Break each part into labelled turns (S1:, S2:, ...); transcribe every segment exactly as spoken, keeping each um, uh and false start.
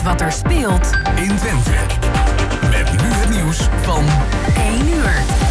S1: wat er speelt
S2: in Twente. Met nu het nieuws van
S1: één uur.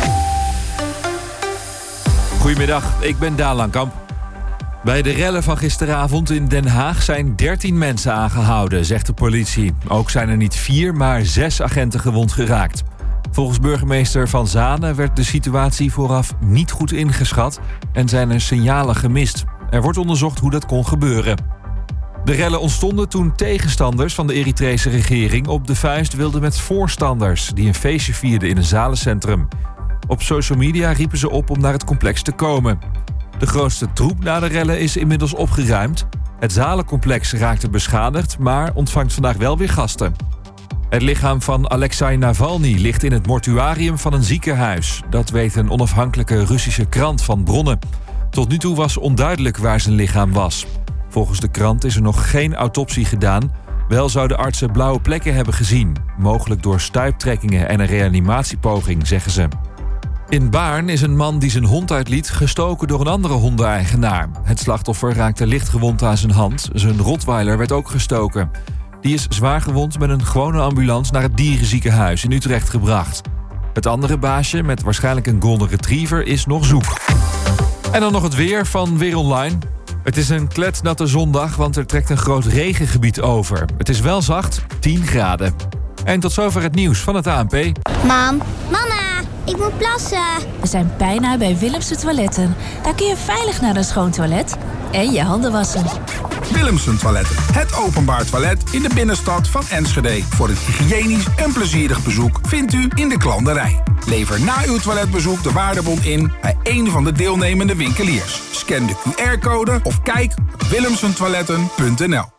S3: Goedemiddag, ik ben Daan Langkamp. Bij de rellen van gisteravond in Den Haag zijn dertien mensen aangehouden, zegt de politie. Ook zijn er niet vier, maar zes agenten gewond geraakt. Volgens burgemeester Van Zanen werd de situatie vooraf niet goed ingeschat en zijn er signalen gemist. Er wordt onderzocht hoe dat kon gebeuren. De rellen ontstonden toen tegenstanders van de Eritrese regering op de vuist wilden met voorstanders die een feestje vierden in een zalencentrum. Op social media riepen ze op om naar het complex te komen. De grootste troep na de rellen is inmiddels opgeruimd. Het zalencomplex raakte beschadigd, maar ontvangt vandaag wel weer gasten. Het lichaam van Alexei Navalny ligt in het mortuarium van een ziekenhuis. Dat weet een onafhankelijke Russische krant van bronnen. Tot nu toe was onduidelijk waar zijn lichaam was. Volgens de krant is er nog geen autopsie gedaan. Wel zouden artsen blauwe plekken hebben gezien. Mogelijk door stuiptrekkingen en een reanimatiepoging, zeggen ze. In Baarn is een man die zijn hond uitliet gestoken door een andere hondeneigenaar. Het slachtoffer raakte lichtgewond aan zijn hand. Zijn rottweiler werd ook gestoken. Die is zwaargewond met een gewone ambulance naar het dierenziekenhuis in Utrecht gebracht. Het andere baasje, met waarschijnlijk een golden retriever, is nog zoek. En dan nog het weer van Weer Online. Het is een kletsnatte zondag, want er trekt een groot regengebied over. Het is wel zacht, tien graden. En tot zover het nieuws van het A N P.
S4: Mam, mama, ik moet plassen.
S5: We zijn bijna bij Willemsen Toiletten. Daar kun je veilig naar een schoon toilet en je handen wassen.
S6: Willemsen Toiletten, het openbaar toilet in de binnenstad van Enschede. Voor een hygiënisch en plezierig bezoek vindt u in de klanderij. Lever na uw toiletbezoek de waardebon in bij een van de deelnemende winkeliers. Scan de Q R-code of kijk op willemsen toiletten punt n l.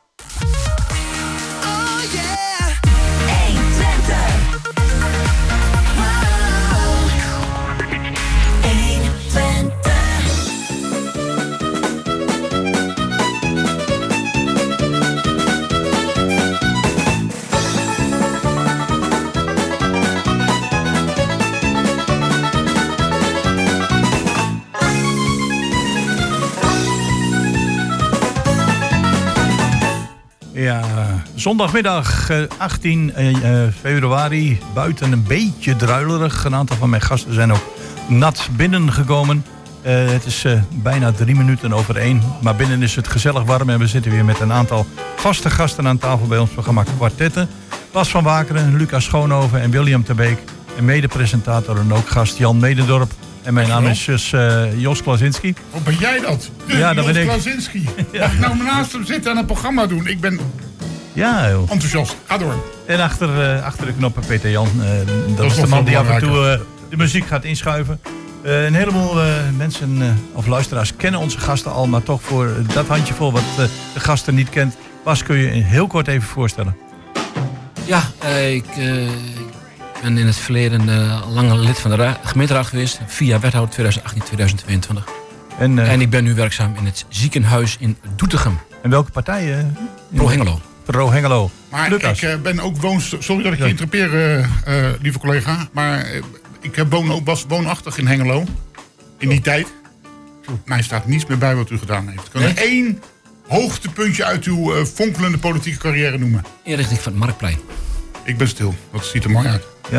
S7: Ja, zondagmiddag achttien februari. Buiten een beetje druilerig. Een aantal van mijn gasten zijn ook nat binnengekomen. Uh, het is uh, bijna drie minuten over één. Maar binnen is het gezellig warm. En we zitten weer met een aantal vaste gasten aan tafel bij ons programma Kwartetten. Bas van Wakeren, Lucas Schoonhoven en William Terbeek. En mede-presentator en ook gast Jan Medendorp. En mijn naam is dus uh, Jos Klasinski.
S8: Hoe ben jij dat? De
S7: ja, dat
S8: Jos
S7: ben ik.
S8: Klasinski. Ja. Mag ik nou naast hem zitten en een programma doen? Ik ben
S7: ja, joh.
S8: enthousiast. Ga door.
S7: En achter, uh, achter de knoppen Peter Jan. Uh, dat, dat is de man die af en toe uh, de muziek gaat inschuiven. Uh, een heleboel uh, mensen uh, of luisteraars kennen onze gasten al. Maar toch voor dat handjevol wat uh, de gasten niet kent. Bas, kun je heel kort even voorstellen?
S9: Ja, uh, ik... Uh... Ik ben in het verleden uh, lang lid van de ra- gemeenteraad geweest. Via wethouder twintig achttien tot tweeduizend tweeëntwintig. En, uh, en ik ben nu werkzaam in het ziekenhuis in Doetinchem.
S7: En welke partij? Uh,
S9: Pro Hengelo.
S7: Pro Hengelo.
S8: Maar Lucas. ik uh, ben ook woonst... Sorry dat ik je interrupeer, uh, uh, lieve collega. Maar uh, ik heb woon ook, was woonachtig in Hengelo. In die tijd. Mij staat niets meer bij wat u gedaan heeft. Kan er één hoogtepuntje uit uw uh, fonkelende politieke carrière noemen?
S9: Inrichting van het Marktplein.
S8: Ik ben stil. Dat ziet er mooi uit.
S7: Ja.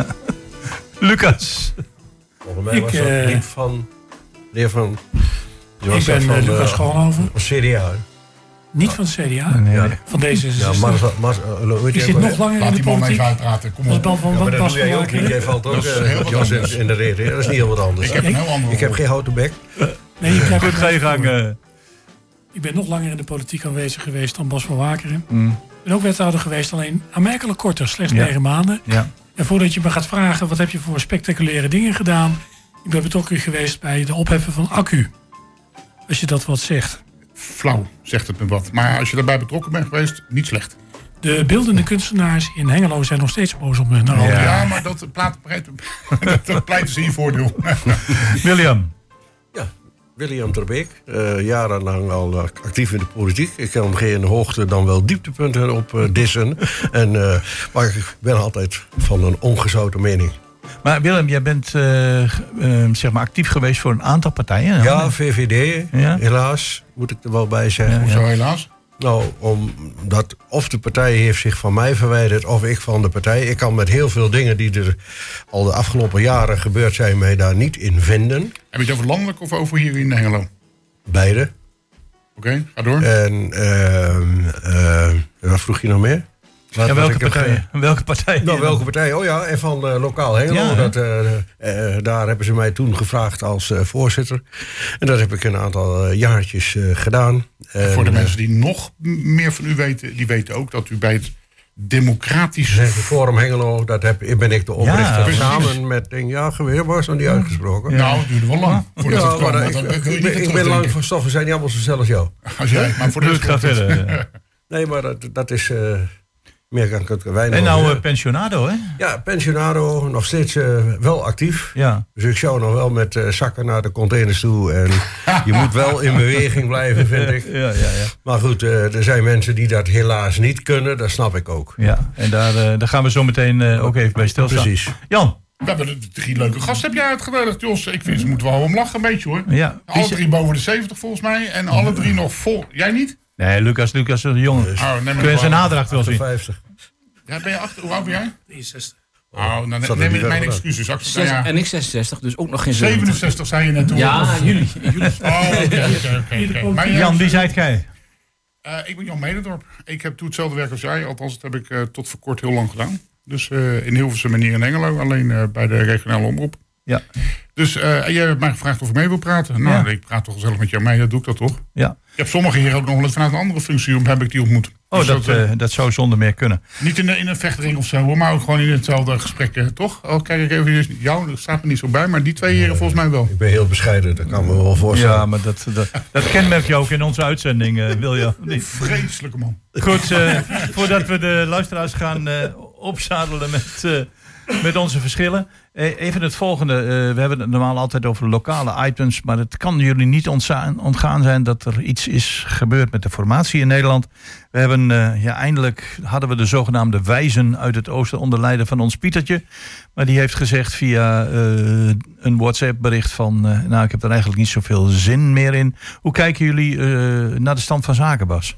S7: Lucas.
S10: Volgens mij was dat uh, niet van... De heer van...
S11: Ik ben van, Lucas uh, Schoonhoven.
S10: Van C D A.
S11: Niet van C D A. Nee,
S10: ja.
S11: Van deze.
S10: Ja, maar, maar, uh, weet
S11: je zit nog langer in de politiek.
S8: Uitpraten. Kom op.
S11: Van, van,
S10: ja, maar dat
S11: doe
S10: jij ook niet. Jij valt ook uh, Jos in, in de reden. Dat is niet heel wat anders.
S8: Ik heb, heel andere
S10: ik heb geen houten bek.
S11: Nee, ik heb
S7: Goed, ga je gang. Uh...
S11: Ik ben nog langer in de politiek aanwezig geweest dan Bas van Wakeren. Mm. Ik ben ook wethouder geweest, alleen aanmerkelijk korter. Slechts ja. negen maanden.
S7: Ja.
S11: En voordat je me gaat vragen, wat heb je voor spectaculaire dingen gedaan? Ik ben betrokken geweest bij de opheffen van accu. Als je dat wat zegt.
S8: Flauw, zegt het me wat. Maar als je daarbij betrokken bent geweest, niet slecht.
S11: De beeldende kunstenaars in Hengelo zijn nog steeds boos op me. Nou,
S8: ja. ja, maar dat pleit, dat pleit ze in je voordeel.
S7: William.
S10: Ja, William Terbeek. Uh, jarenlang al uh, actief in de politiek. Ik kan geen hoogte dan wel dieptepunten op uh, dissen. en, uh, maar ik ben altijd van een ongezouten mening.
S7: Maar Willem, jij bent uh, uh, zeg maar actief geweest voor een aantal partijen.
S10: Ja, V V D, ja? Helaas, moet ik er wel bij zeggen.
S8: Hoezo ja, ja. helaas?
S10: Nou, omdat of de partij heeft zich van mij verwijderd of ik van de partij. Ik kan met heel veel dingen die er al de afgelopen jaren gebeurd zijn, mij daar niet in vinden.
S8: Heb je het over landelijk of over hier in Hengelo?
S10: Beide.
S8: Oké, okay, ga door.
S10: En uh, uh, wat vroeg je nog meer?
S7: Ja, welke, partij? welke partij?
S10: Nou, welke partij? Oh ja, en van uh, Lokaal Hengelo. Ja, dat, uh, uh, daar hebben ze mij toen gevraagd als uh, voorzitter. En dat heb ik een aantal uh, jaartjes uh, gedaan.
S8: En voor de uh, mensen die nog meer van u weten, die weten ook dat u bij het democratische
S10: Forum Hengelo, dat heb, ben ik de oprichter. Ja, samen met, denk ja, geweer was nog niet uitgesproken.
S8: Ja. Nou, het duurde wel lang.
S10: Ja, ja, het kwam, maar, ik, dan, ik, ik, ben, ik ben lang van stoffen, zijn niet allemaal zo zelf als jou.
S8: Als jij, maar voor de rest
S7: gaat verder.
S10: Nee, maar dat, dat is... Uh, meer kan ik het weinig.
S7: En nou uh, pensionado, hè?
S10: Ja, pensionado, nog steeds uh, wel actief.
S7: Ja.
S10: Dus ik zou nog wel met uh, zakken naar de containers toe. En je moet wel in beweging blijven, vind ik.
S7: Ja, ja, ja.
S10: Maar goed, uh, er zijn mensen die dat helaas niet kunnen. Dat snap ik ook.
S7: Ja, en daar, uh, daar gaan we zo meteen uh, ook even bij stilstaan.
S10: Precies.
S7: Jan.
S8: We hebben drie leuke gasten heb jij uitgenodigd, Jos. Ik vind ze moeten wel om lachen een beetje, hoor.
S7: Ja.
S8: Alle drie boven de zeventig volgens mij. En alle drie nog vol. Jij niet?
S7: Nee, Lucas, Lucas is een jongen.
S8: Oh,
S7: kun je zijn nadracht wel zien?
S10: vijftig.
S8: Ja, ben je achter? Hoe oud ben jij?
S11: drieënzestig.
S8: Oh, dan neem, neem ik mijn excuses. Zes,
S9: nou ja. En ik zesenzestig, dus ook nog geen
S8: zevenenzestig zei je net toen.
S9: Ja, jullie. jullie.
S8: Oh, oké, oké, oké, oké.
S7: Jan, wie zijt jij?
S8: Uh, ik ben Jan Medendorp. Ik heb toen hetzelfde werk als jij. Althans, dat heb ik uh, tot voor kort heel lang gedaan. Dus uh, in Hilversum en hier in Hengelo. Alleen uh, bij de regionale omroep.
S7: Ja.
S8: Dus uh, jij hebt mij gevraagd of ik mee wil praten. Nou, ja. Ik praat toch gezellig met jou mee. Dat doe ik dat toch?
S7: Ja.
S8: Ik heb sommige heren ook nog wel eens vanuit een andere functie heb ik die ontmoet.
S7: Oh, dus dat, dat, uh, dat zou zonder meer kunnen.
S8: Niet in, in een vechtring of zo, maar ook gewoon in hetzelfde gesprek, uh, toch? Oh, kijk ik even, jou, dat staat er niet zo bij, maar die twee heren uh, volgens mij wel.
S10: Ik ben heel bescheiden, dat kan me wel voorstellen.
S7: Ja, maar dat, dat, dat kenmerk je ook in onze uitzending, uh, William.
S8: Vreselijke man.
S7: Goed, uh, voordat we de luisteraars gaan uh, opzadelen met... Uh, Met onze verschillen. Even het volgende. We hebben het normaal altijd over lokale items. Maar het kan jullie niet ontgaan zijn dat er iets is gebeurd met de formatie in Nederland. We hebben, ja, eindelijk hadden we de zogenaamde wijzen uit het oosten onder leiding van ons Pietertje. Maar die heeft gezegd via uh, een WhatsApp bericht van... Uh, nou, ik heb er eigenlijk niet zoveel zin meer in. Hoe kijken jullie uh, naar de stand van zaken, Bas?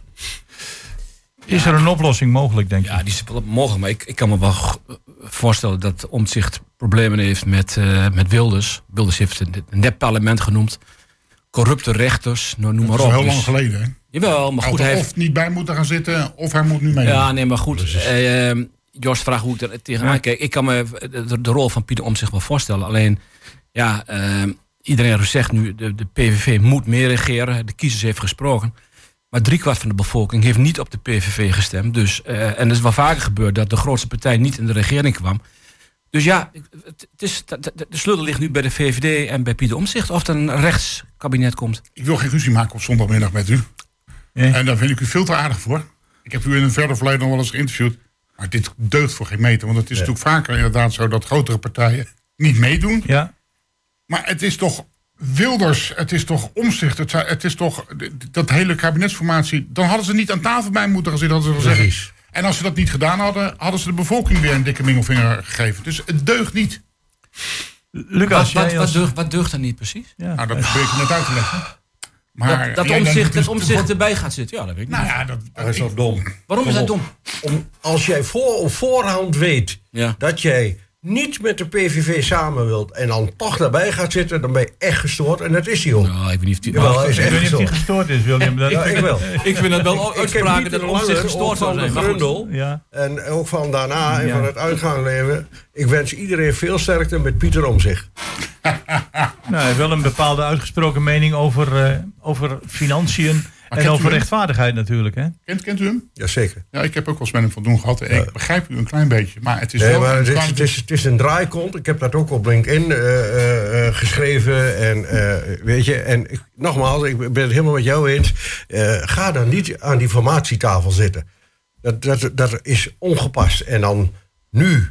S7: Is er een oplossing mogelijk, denk je?
S9: Ja, die is wel mogelijk. Maar ik, ik kan me wel voorstellen dat Omtzigt problemen heeft met, uh, met Wilders. Wilders heeft een nep-parlement genoemd. Corrupte rechters, nou, noem maar op.
S8: Dat is heel
S9: dus,
S8: lang geleden, hè?
S9: Jawel, maar goed.
S8: Hij
S9: hij
S8: heeft... Of niet bij moeten gaan zitten, of hij moet nu mee.
S9: Ja, nee, maar goed. Uh, Jos vraagt hoe ik er tegenaan ja. kijk. Ik kan me de, de rol van Pieter Omtzigt wel voorstellen. Alleen, ja, uh, iedereen zegt nu, de, de P V V moet meer regeren. De kiezers heeft gesproken. Maar driekwart van de bevolking heeft niet op de P V V gestemd. Dus, uh, en het is wel vaker gebeurd dat de grootste partij niet in de regering kwam. Dus ja, het is, de, de sleutel ligt nu bij de V V D en bij Pieter Omtzigt. Of er een rechtskabinet komt.
S8: Ik wil geen ruzie maken op zondagmiddag met u. Ja. En daar vind ik u veel te aardig voor. Ik heb u in een verder verleden nog wel eens geïnterviewd. Maar dit deugt voor geen meter. Want het is ja. natuurlijk vaker inderdaad zo dat grotere partijen niet meedoen.
S7: Ja.
S8: Maar het is toch... Wilders, het is toch Omtzigt, het, het is toch dat hele kabinetsformatie. Dan hadden ze niet aan tafel bij moeten gaan zitten, hadden ze zeggen. En als ze dat niet gedaan hadden, hadden ze de bevolking weer een dikke mingelvinger gegeven. Dus het deugt niet.
S7: Lucas,
S9: wat, wat,
S7: als...
S9: wat, deugt, wat deugt er niet precies?
S8: Ja. Nou, dat probeer ik net uit te leggen. Maar,
S9: dat dat Omtzigt, dat Omtzigt erbij gaat zitten, ja, dat weet ik
S8: nou
S9: niet.
S8: Ja, dat,
S10: dat is wel dom.
S9: Waarom is dat dom?
S10: Om, als jij voor, op voorhand weet
S9: ja.
S10: dat jij niet met de P V V samen wilt en dan toch daarbij gaat zitten, dan ben je echt gestoord. En dat is hij ook.
S9: Nou, ik weet niet of die,
S10: Jawel, is echt
S7: ik weet niet of die gestoord is, William. Dat...
S10: Ja, ik wel.
S9: Ik vind het wel uitspraken dat Omtzigt gestoord zou zijn.
S10: Grundel, ja. En ook van daarna en ja. van het uitgaanleven. Ik wens iedereen veel sterkte met Pieter Omtzigt.
S7: Nou, hij heeft wel een bepaalde uitgesproken mening over, uh, over financiën. Maar en over rechtvaardigheid natuurlijk, hè?
S8: Kent, kent u hem?
S10: Jazeker.
S8: Ja, ik heb ook wel eens met hem van doen gehad. En ja. Ik begrijp u een klein beetje, maar het is
S10: nee,
S8: wel...
S10: Maar
S8: een
S10: het, is, het, is, het is een draaikont. Ik heb dat ook op LinkedIn uh, uh, geschreven. En uh, weet je, en ik, nogmaals, ik ben het helemaal met jou eens. Uh, ga dan niet aan die formatietafel zitten. Dat, dat, dat is ongepast. En dan nu...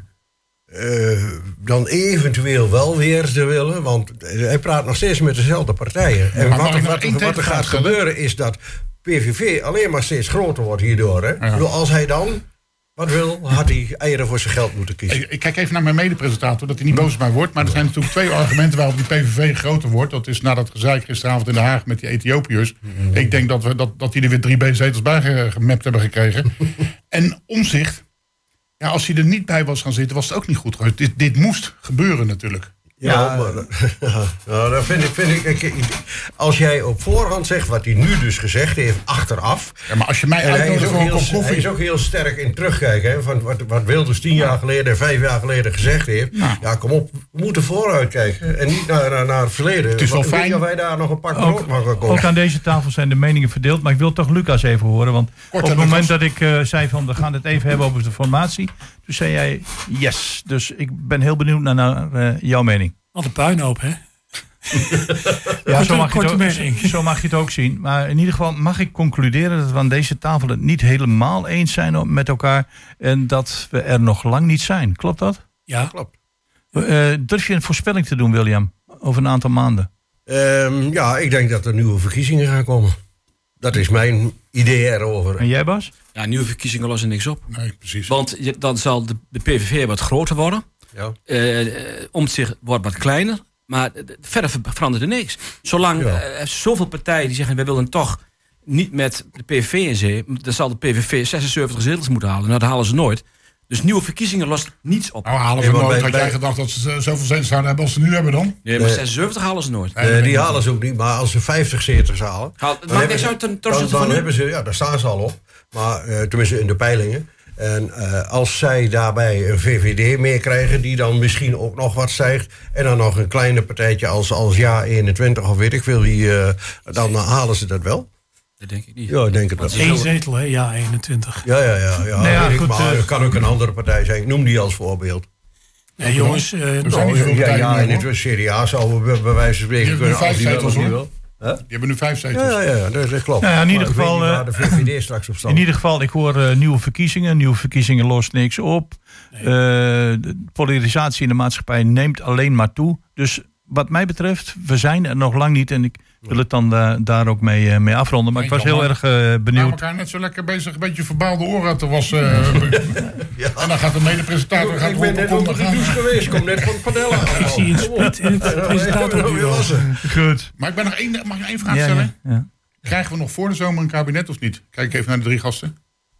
S10: Uh, dan eventueel wel weer te willen, want hij praat nog steeds met dezelfde partijen. En wat, wat, wat, wat er gaat gebeuren is dat P V V alleen maar steeds groter wordt hierdoor. Hè? Ja. Als hij dan Wat wil, had hij eieren voor zijn geld moeten kiezen.
S8: Ik, ik kijk even naar mijn medepresentator, dat hij niet boos op mij wordt. Maar er zijn natuurlijk twee argumenten waarop die P V V groter wordt. Dat is na dat gezeik gisteravond in Den Haag met die Ethiopiërs. Mm. Ik denk dat, we, dat, dat die er weer drie B-zetels bij gemapt hebben gekregen. En Omtzigt, ja, als hij er niet bij was gaan zitten, was het ook niet goed geweest. Dit, dit moest gebeuren natuurlijk.
S10: Ja, ja, maar nou, dat vind ik, vind ik, ik... Als jij op voorhand zegt wat hij nu dus gezegd heeft, achteraf...
S8: Ja, maar als je mij
S10: uitnodigt voor een kop koffie... Hij is ook heel sterk in terugkijken, hè, van wat, wat Wilders tien jaar geleden en vijf jaar geleden gezegd heeft. Nou. Ja, kom op, we moeten vooruit kijken en niet naar, naar, naar het verleden.
S8: Het is wel fijn
S10: dat wij daar nog een pak brood mogen komen.
S7: Ook aan deze tafel zijn de meningen verdeeld, maar ik wil toch Lucas even horen. Want Kort op het moment dat ik uh, zei van we gaan het even hebben over de formatie, toen zei jij yes. Dus ik ben heel benieuwd naar, naar uh, jouw mening.
S11: Wat een puinhoop, hè?
S7: Ja, zo mag, je het ook, zo mag je het ook zien. Maar in ieder geval mag ik concluderen dat we aan deze tafel het niet helemaal eens zijn met elkaar. En dat we er nog lang niet zijn. Klopt dat?
S11: Ja.
S10: Klopt.
S7: Uh, durf je een voorspelling te doen, William? Over een aantal maanden?
S10: Um, ja, ik denk dat er nieuwe verkiezingen gaan komen. Dat is mijn idee erover.
S7: En jij, Bas?
S9: Ja, nieuwe verkiezingen lossen niks op.
S8: Nee, precies.
S9: Want je, dan zal de, de P V V wat groter worden. Ja. Uh, Omtzigt wordt wat kleiner. Maar verder verandert er niks. Zolang ja. uh, zoveel partijen die zeggen wij willen toch niet met de P V V in zee, dan zal de P V V zesenzeventig zetels moeten halen. Nou, dat halen ze nooit. Dus nieuwe verkiezingen lost niets op.
S8: Nou, halen ze nee, nooit. Had bij, jij gedacht dat ze zoveel zetels zouden hebben als ze nu hebben dan?
S9: Nee, maar zesenzeventig halen ze nooit.
S10: Nee, die halen ze ook niet. Maar als ze vijftig zetels halen,
S9: Haal,
S10: dan, hebben, ze, ten, ten dan, dan hebben ze, ja, daar staan ze al op. Maar uh, tenminste in de peilingen. En uh, als zij daarbij een V V D meekrijgen, die dan misschien ook nog wat stijgt, en dan nog een kleine partijtje als, als Ja eenentwintig of weet ik veel wie, uh, dan uh, halen ze dat wel.
S9: Dat denk ik niet.
S10: Ja, ik denk het wel.
S11: Eén zetel, hè? Ja, eenentwintig.
S10: Ja, ja, ja. ja, nee, ja
S7: goed,
S10: ik, maar het kan ook een andere partij zijn. Ik noem die als voorbeeld.
S11: Nee, jongens. Uh,
S8: er zijn niet zoveel
S10: ja,
S8: partijen
S10: ja, in het C D A zouden we bij wijze van spreken kunnen
S8: als die wel of niet
S10: wil. Huh?
S8: Die hebben nu vijf zetels.
S10: Ja, ja, ja, dat, dat klopt.
S7: Nou ja, in ieder geval,
S10: waar de V V D straks op staat.
S7: In ieder geval, ik hoor uh, nieuwe verkiezingen. Nieuwe verkiezingen lost niks op. Nee. Uh, de polarisatie in de maatschappij neemt alleen maar toe. Dus wat mij betreft, we zijn er nog lang niet. En ik wil het dan uh, daar ook mee, uh, mee afronden. Maar ik was heel erg uh, benieuwd.
S8: We elkaar net zo lekker bezig, een beetje verbaalde oren te wassen. Uh, ja. En dan gaat de mede-presentator...
S10: Ik, ik ben net onder de douche geweest. Kom net van het padella.
S11: Ik zie een split in het presentatorbureau.
S7: Goed.
S8: Maar ik ben nog één, mag ik één vraag stellen? Ja, ja. Krijgen we nog voor de zomer een kabinet of niet? Kijk even naar de drie gasten.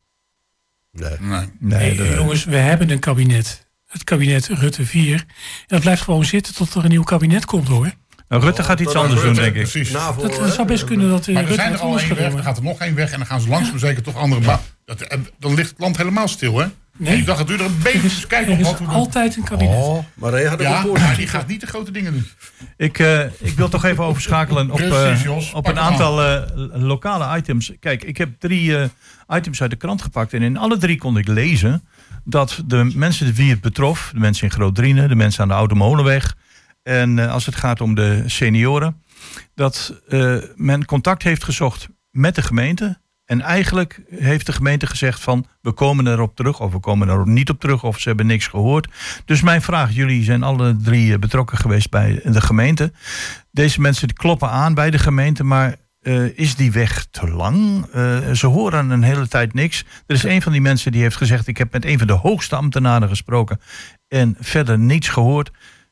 S10: Nee.
S8: Nee.
S11: nee hey, jongens, we hebben een kabinet. Het kabinet Rutte vier. En dat blijft gewoon zitten tot er een nieuw kabinet komt, hoor.
S7: Nou, Rutte gaat iets anders doen, denk ik.
S8: Precies.
S11: Dat, dat zou best kunnen dat...
S8: Maar er zijn er al één weg, dan gaat er nog één weg... en dan gaan ze langzaam zeker toch andere... Ja. Dat, dan ligt het land helemaal stil, hè?
S11: Nee.
S8: Ik dacht, het duurde een beetje... Dus kijken
S11: er is
S8: wat we
S11: altijd een kabinet.
S10: Oh, maar hij had
S8: ja, maar die gaat niet de grote dingen doen.
S7: Ik, uh, ik wil toch even overschakelen op, uh, Jos, op een aantal uh, lokale items. Kijk, ik heb drie uh, items uit de krant gepakt... en in alle drie kon ik lezen... dat de mensen wie het betrof... de mensen in Groot-Drienen, de mensen aan de Oude Molenweg... en uh, als het gaat om de senioren... dat uh, men contact heeft gezocht met de gemeente... en eigenlijk heeft de gemeente gezegd van... we komen erop terug of we komen er niet op terug... of ze hebben niks gehoord. Dus mijn vraag, jullie zijn alle drie betrokken geweest bij de gemeente. Deze mensen kloppen aan bij de gemeente... maar uh, is die weg te lang? Uh, ze horen een hele tijd niks. Er is een van die mensen die heeft gezegd... ik heb met een van de hoogste ambtenaren gesproken... en verder niets gehoord...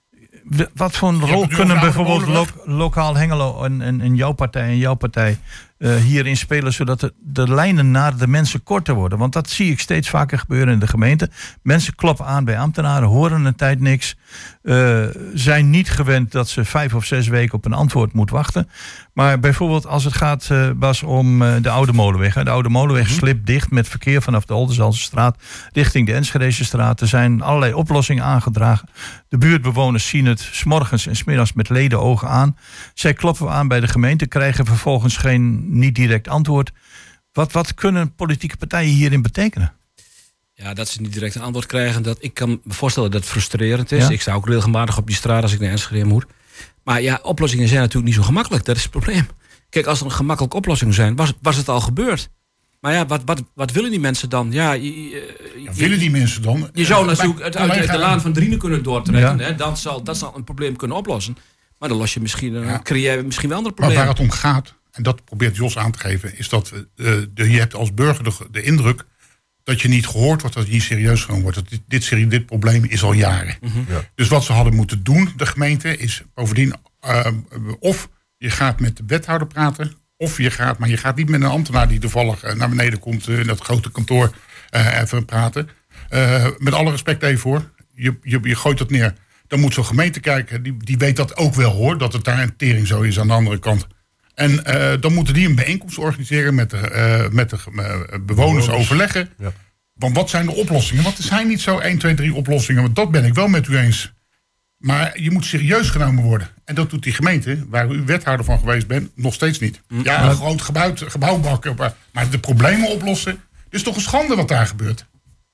S7: Wat voor een rol kunnen bijvoorbeeld lo- lokaal Hengelo en, en, en jouw partij en jouw partij uh, hierin spelen... zodat de, de lijnen naar de mensen korter worden? Want dat zie ik steeds vaker gebeuren in de gemeente. Mensen kloppen aan bij ambtenaren, horen een tijd niks... Uh, zijn niet gewend dat ze vijf of zes weken op een antwoord moet wachten. Maar bijvoorbeeld als het gaat, uh, Bas, om uh, de Oude Molenweg. Hè. De Oude Molenweg mm-hmm. slipt dicht met verkeer vanaf de Oldenzalenstraat... richting de Enschedesestraat. Er zijn allerlei oplossingen aangedragen. De buurtbewoners zien het 's morgens en 's middags met leden ogen aan. Zij kloppen aan bij de gemeente, krijgen vervolgens geen niet direct antwoord. Wat, wat kunnen politieke partijen hierin betekenen?
S9: Ja, dat ze niet direct een antwoord krijgen. Dat, ik kan me voorstellen dat het frustrerend is. Ja. Ik sta ook regelmatig op die straat als ik naar Enschede moet. Maar ja, oplossingen zijn natuurlijk niet zo gemakkelijk. Dat is het probleem. Kijk, als er een gemakkelijke oplossing zijn, was, was het al gebeurd. Maar ja, wat, wat, wat willen die mensen dan? Ja, je, je,
S8: ja, willen die mensen dan?
S9: Je zou natuurlijk het uit de laan van Drienen kunnen doortrekken. Ja. Hè? Dan zal, dat zal een probleem kunnen oplossen. Maar dan los je misschien, ja. creëer je misschien wel andere problemen.
S8: Maar waar het om gaat, en dat probeert Jos aan te geven... is dat uh, de, je hebt als burger de, de indruk... dat je niet gehoord wordt, dat je niet serieus genomen wordt. Dat dit, dit, serie, dit probleem is al jaren. Mm-hmm. Ja. Dus wat ze hadden moeten doen, de gemeente, is bovendien... Uh, of je gaat met de wethouder praten, of je gaat... maar je gaat niet met een ambtenaar die toevallig uh, naar beneden komt... Uh, in dat grote kantoor uh, even praten. Uh, met alle respect even hoor. Je, je, je gooit dat neer. Dan moet zo'n gemeente kijken, die, die weet dat ook wel hoor... dat het daar een tering zo is aan de andere kant. En uh, dan moeten die een bijeenkomst organiseren... met de, uh, met de uh, bewoners overleggen. Ja. Want wat zijn de oplossingen? Want er zijn niet zo één, twee, drie oplossingen. Want dat ben ik wel met u eens. Maar je moet serieus genomen worden. En dat doet die gemeente, waar u wethouder van geweest bent... nog steeds niet. Ja, een groot gebouw, gebouw bakken, maar de problemen oplossen... Het is toch een schande wat daar gebeurt?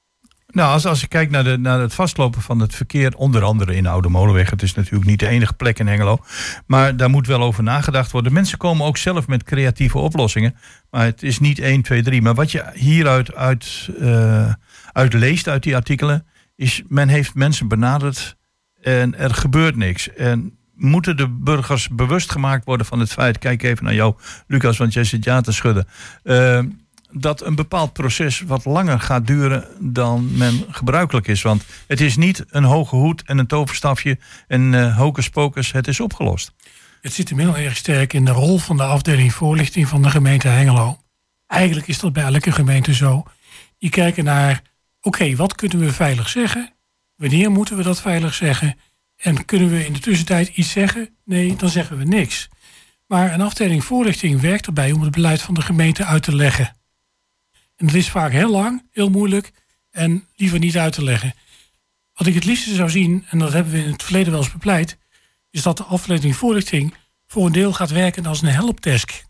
S7: Nou, als, als je kijkt naar, de, naar het vastlopen van het verkeer... onder andere in Oude Molenweg... het is natuurlijk niet de enige plek in Hengelo... maar daar moet wel over nagedacht worden. Mensen komen ook zelf met creatieve oplossingen... maar het is niet één, twee, drie. Maar wat je hieruit uit, uh, uit leest, uit die artikelen... is men heeft mensen benaderd en er gebeurt niks. En moeten de burgers bewust gemaakt worden van het feit... kijk even naar jou, Lucas, want jij zit ja te schudden... Uh, dat een bepaald proces wat langer gaat duren dan men gebruikelijk is. Want het is niet een hoge hoed en een toverstafje en uh, hocus pocus, het is opgelost.
S11: Het zit inmiddels erg sterk in de rol van de afdeling voorlichting van de gemeente Hengelo. Eigenlijk is dat bij elke gemeente zo. Die kijken naar, oké, okay, wat kunnen we veilig zeggen? Wanneer moeten we dat veilig zeggen? En kunnen we in de tussentijd iets zeggen? Nee, dan zeggen we niks. Maar een afdeling voorlichting werkt erbij om het beleid van de gemeente uit te leggen. En dat is vaak heel lang, heel moeilijk en liever niet uit te leggen. Wat ik het liefste zou zien, en dat hebben we in het verleden wel eens bepleit... is dat de afdeling voorlichting voor een deel gaat werken als een helpdesk.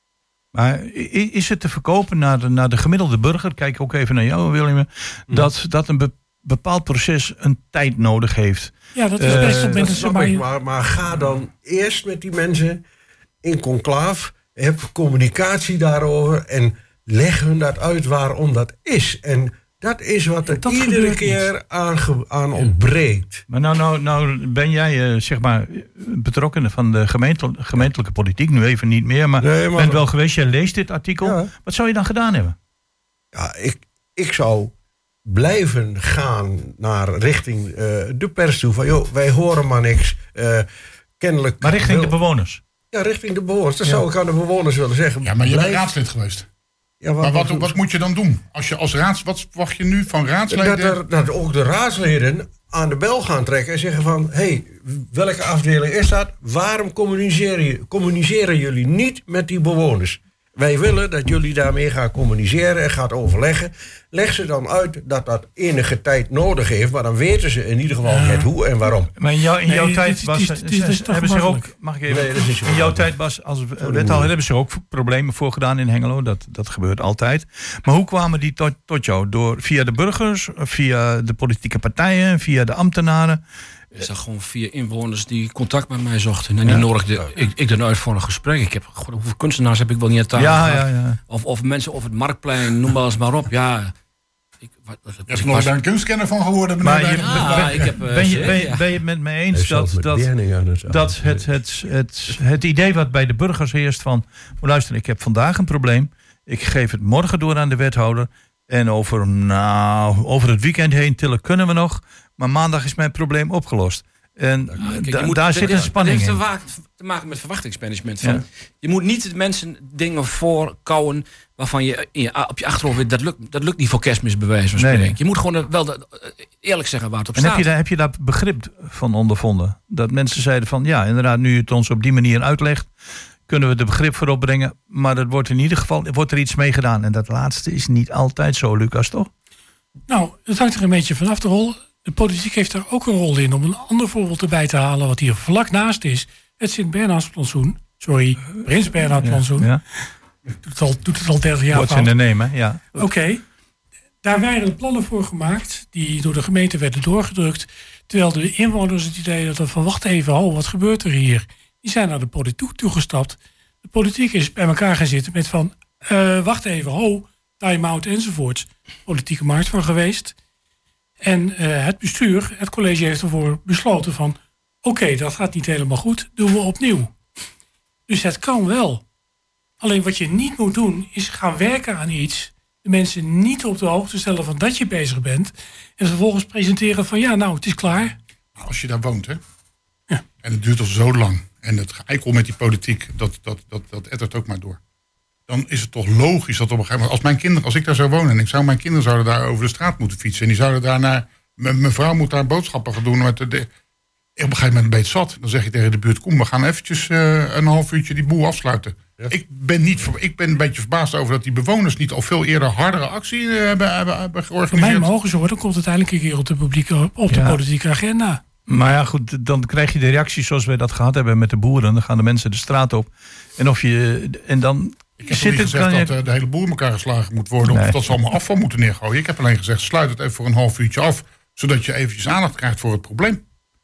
S7: Maar is het te verkopen naar de, naar de gemiddelde burger... kijk ook even naar jou, Willem... dat, dat een be, bepaald proces een tijd nodig heeft?
S11: Ja, dat is best op mensen.
S10: Maar, maar, maar ga dan eerst met die mensen in conclaaf... heb communicatie daarover... en leg hun dat uit waarom dat is. En dat is wat er iedere keer aan, aan ontbreekt.
S7: Ja. Maar nou, nou, nou ben jij uh, zeg maar betrokken van de gemeente, gemeentelijke politiek. Nu even niet meer, maar, nee, maar bent wel geweest. Jij leest dit artikel. Ja. Wat zou je dan gedaan hebben?
S10: Ja, ik, ik zou blijven gaan naar richting uh, de pers toe. Van joh, wij horen maar niks. Uh, kennelijk.
S7: Maar richting wil... de bewoners?
S10: Ja, richting de bewoners. Dat ja. zou ik aan de bewoners willen zeggen.
S8: Ja, maar je Blijf... bent raadslid geweest. Ja, wat, maar wat, wat moet je dan doen? Als je als raads, wat verwacht je nu van raadsleden?
S10: Dat, er, dat ook de raadsleden aan de bel gaan trekken en zeggen van... hé, hey, welke afdeling is dat? Waarom communiceren, communiceren jullie niet met die bewoners? Wij willen dat jullie daarmee gaan communiceren en gaan overleggen. Leg ze dan uit dat dat enige tijd nodig heeft... maar dan weten ze in ieder geval ja. het hoe en waarom.
S7: Maar in, jou, in jouw nee, tijd, Bas, hebben ze ook... Mag ik even? Nee, in jouw tijd, Bas, als wethouder hebben ze ook problemen voor gedaan in Hengelo. Dat, dat gebeurt altijd. Maar hoe kwamen die tot, tot jou? Door, via de burgers, via de politieke partijen, via de ambtenaren...
S9: Ik zag gewoon vier inwoners die contact met mij zochten. En die ja. nodigde ik, ik dan uit voor een gesprek. Ik heb, god, hoeveel kunstenaars heb ik wel niet aan tafel
S7: ja, ja, ja.
S9: Of, of mensen op het Marktplein, noem maar eens maar op. Ja,
S8: ik, wat, wat, je hebt nog daar een kunstkenner van geworden.
S7: Maar je, ja, ben, ik heb, uh, ben, je, ben, je, ben je het met mij eens dat, dat, het, dat het, het, het, het idee wat bij de burgers heerst van... luister, ik heb vandaag een probleem. Ik geef het morgen door aan de wethouder. En over, nou, over het weekend heen tillen kunnen we nog... Maar maandag is mijn probleem opgelost. En ja, kijk, da, moet, daar zit een spanning in.
S9: Het heeft te maken met verwachtingsmanagement. Van, ja. Je moet niet mensen dingen voorkouwen... waarvan je, je op je achterhoofd weet... dat lukt, dat lukt niet voor kerstmis bij wijze van spreken. Nee, nee. Je moet gewoon wel de, eerlijk zeggen waar het op
S7: en
S9: staat.
S7: En heb je, heb je daar begrip van ondervonden? Dat mensen zeiden van... ja, inderdaad, nu je het ons op die manier uitlegt... kunnen we de begrip voor opbrengen. Maar er wordt in ieder geval wordt er iets mee gedaan. En dat laatste is niet altijd zo, Lucas, toch?
S11: Nou, het hangt er een beetje vanaf de rol... De politiek heeft daar ook een rol in om een ander voorbeeld erbij te halen... wat hier vlak naast is. Het Sint-Bernhardsplantsoen. Sorry, Prins Bernhardplantsoen. Ja, ja. Doet, het al, doet het al dertig jaar
S7: fout. Wordt in de neem, hè? Ja.
S11: Oké. Okay. Daar werden plannen voor gemaakt... die door de gemeente werden doorgedrukt... terwijl de inwoners het idee hadden van... wacht even, oh, wat gebeurt er hier? Die zijn naar de politiek toegestapt. De politiek is bij elkaar gaan zitten met van... Uh, wacht even, ho, time-out enzovoorts. Politieke markt van geweest... En uh, het bestuur, het college heeft ervoor besloten van... oké, okay, dat gaat niet helemaal goed, doen we opnieuw. Dus het kan wel. Alleen wat je niet moet doen, is gaan werken aan iets... de mensen niet op de hoogte stellen van dat je bezig bent. En vervolgens presenteren van ja, nou, het is klaar.
S8: Als je daar woont, hè. Ja. En het duurt al zo lang. En het geëikel met die politiek, dat, dat, dat, dat ettert ook maar door. Dan is het toch logisch dat op een gegeven moment... Als mijn kinderen, als ik daar zou wonen en ik zou mijn kinderen zouden daar over de straat moeten fietsen. En die zouden daar naar... Mijn vrouw moet daar boodschappen gaan doen. Met de, de, op een gegeven moment een beetje zat. Dan zeg je tegen de buurt, kom, we gaan eventjes uh, een half uurtje die boel afsluiten. Ja. Ik, ben niet, ik ben een beetje verbaasd over dat die bewoners niet al veel eerder hardere actie uh, hebben, hebben, hebben georganiseerd.
S11: Voor mij mogen ze hoor, dan komt het uiteindelijk een keer op de, publieke, op de ja. politieke agenda.
S7: Maar ja, goed, dan krijg je de reactie zoals wij dat gehad hebben met de boeren. Dan gaan de mensen de straat op. En of je... En dan
S8: ik heb niet gezegd je... dat de hele boer in elkaar geslagen moet worden. Nee. Of dat ze allemaal afval moeten neergooien. Ik heb alleen gezegd, sluit het even voor een half uurtje af. Zodat je eventjes aandacht krijgt voor het probleem.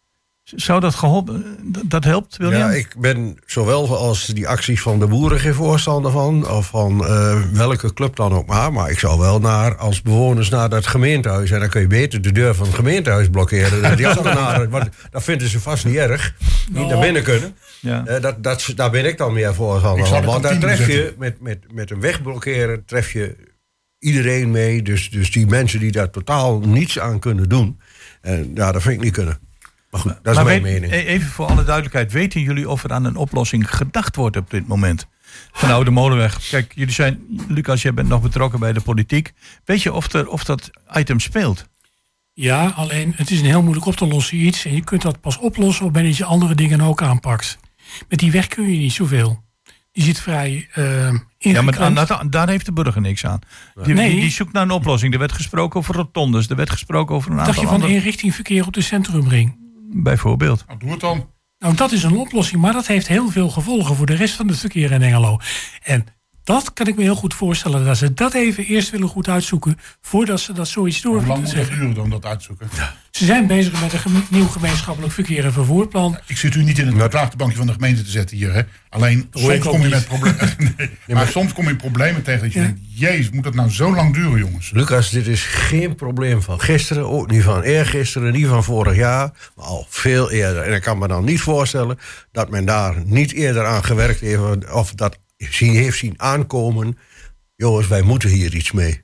S7: Zou dat geholpen? Dat helpt, William?
S10: Ja, ik ben zowel als die acties van de boeren geen voorstander van. Of van uh, welke club dan ook maar. Maar ik zou wel naar, als bewoners naar dat gemeentehuis. En dan kun je beter de deur van het gemeentehuis blokkeren. Die ambtenaren, want dat vinden ze vast niet erg. Niet oh. naar binnen kunnen. Ja. Uh, dat, dat, daar ben ik dan meer voorstander van. Want daar tref je, met, met, met een weg blokkeren, tref je iedereen mee. Dus, dus die mensen die daar totaal niets aan kunnen doen. En ja, dat vind ik niet kunnen. Maar goed, dat is
S7: maar
S10: mijn
S7: weet,
S10: mening.
S7: Even voor alle duidelijkheid. Weten jullie of er aan een oplossing gedacht wordt op dit moment? Van Oude Molenweg. Kijk, jullie zijn... Lucas, jij bent nog betrokken bij de politiek. Weet je of, er, of dat item speelt?
S11: Ja, alleen het is een heel moeilijk op te lossen iets. En je kunt dat pas oplossen op je andere dingen ook aanpakt. Met die weg kun je niet zoveel. Die zit vrij uh,
S7: Ja, maar daar, daar heeft de burger niks aan. Die, nee. die, die zoekt naar een oplossing. Er werd gesproken over rotondes. Er werd gesproken over een aantal
S11: Dacht je van andere... eenrichtingverkeer op de centrumring?
S7: Bijvoorbeeld.
S8: Nou, doe het dan.
S11: Nou, dat is een oplossing, maar dat heeft heel veel gevolgen voor de rest van het verkeer in Hengelo. En dat kan ik me heel goed voorstellen, dat ze dat even eerst willen goed uitzoeken, voordat ze dat zoiets door
S8: Hoe lang
S11: moeten
S8: moet
S11: zeggen.
S8: het duren om dat uitzoeken? Ja.
S11: Ze zijn bezig met een geme- nieuw gemeenschappelijk verkeer en vervoerplan.
S8: Ja, ik zit u niet in het klaagtebankje van de gemeente te zetten hier, hè. Alleen, soms kom je met problemen. nee, nee, maar, maar soms kom je problemen tegen dat je ja. denkt, jezus, moet dat nou zo lang duren, jongens?
S10: Lucas, dit is geen probleem van gisteren, ook niet van eergisteren, niet van vorig jaar, maar al veel eerder. En ik kan me dan niet voorstellen dat men daar niet eerder aan gewerkt heeft, of dat heeft zien aankomen. Jongens, wij moeten hier iets mee.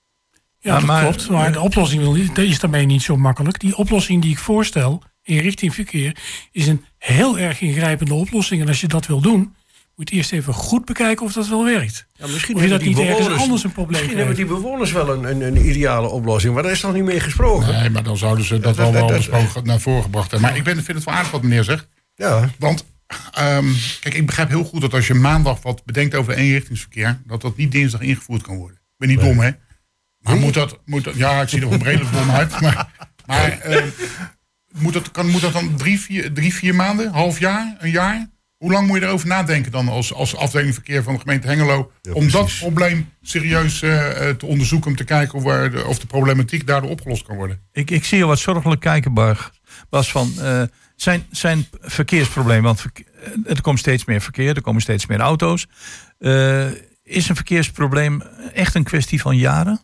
S11: Ja, dat maar, klopt. Maar de oplossing is daarmee niet zo makkelijk. Die oplossing die ik voorstel in richting verkeer is een heel erg ingrijpende oplossing. En als je dat wil doen, moet je eerst even goed bekijken of dat wel werkt.
S10: Ja, misschien
S11: of je dat
S10: die
S11: niet
S10: bewoners,
S11: ergens anders een probleem
S10: Misschien hebben die bewoners wel een, een, een ideale oplossing. Maar daar is nog niet mee gesproken.
S8: Nee, maar dan zouden ze dat, dat wel wel besproken naar voren gebracht hebben. Maar ik ben, vind het wel aardig wat meneer zegt.
S10: Ja.
S8: Want, um, kijk, ik begrijp heel goed dat als je maandag wat bedenkt over eenrichtingsverkeer, dat dat niet dinsdag ingevoerd kan worden. Ik ben niet nee. dom, hè? Maar moet dat, moet dat... Ja, ik zie er een redelijk dom uit. Maar, maar uh, moet, dat, kan, moet dat dan drie vier, drie, vier maanden? Half jaar? Een jaar? Hoe lang moet je erover nadenken dan als, als afdeling verkeer van de gemeente Hengelo? Ja, om dat probleem serieus uh, te onderzoeken. Om te kijken of, waar de, of de problematiek daardoor opgelost kan worden.
S7: Ik, ik zie je wat zorgelijk kijken, Bas, van uh, zijn, zijn verkeersprobleem. Want verkeer, er komt steeds meer verkeer, er komen steeds meer auto's. Uh, is een verkeersprobleem echt een kwestie van jaren?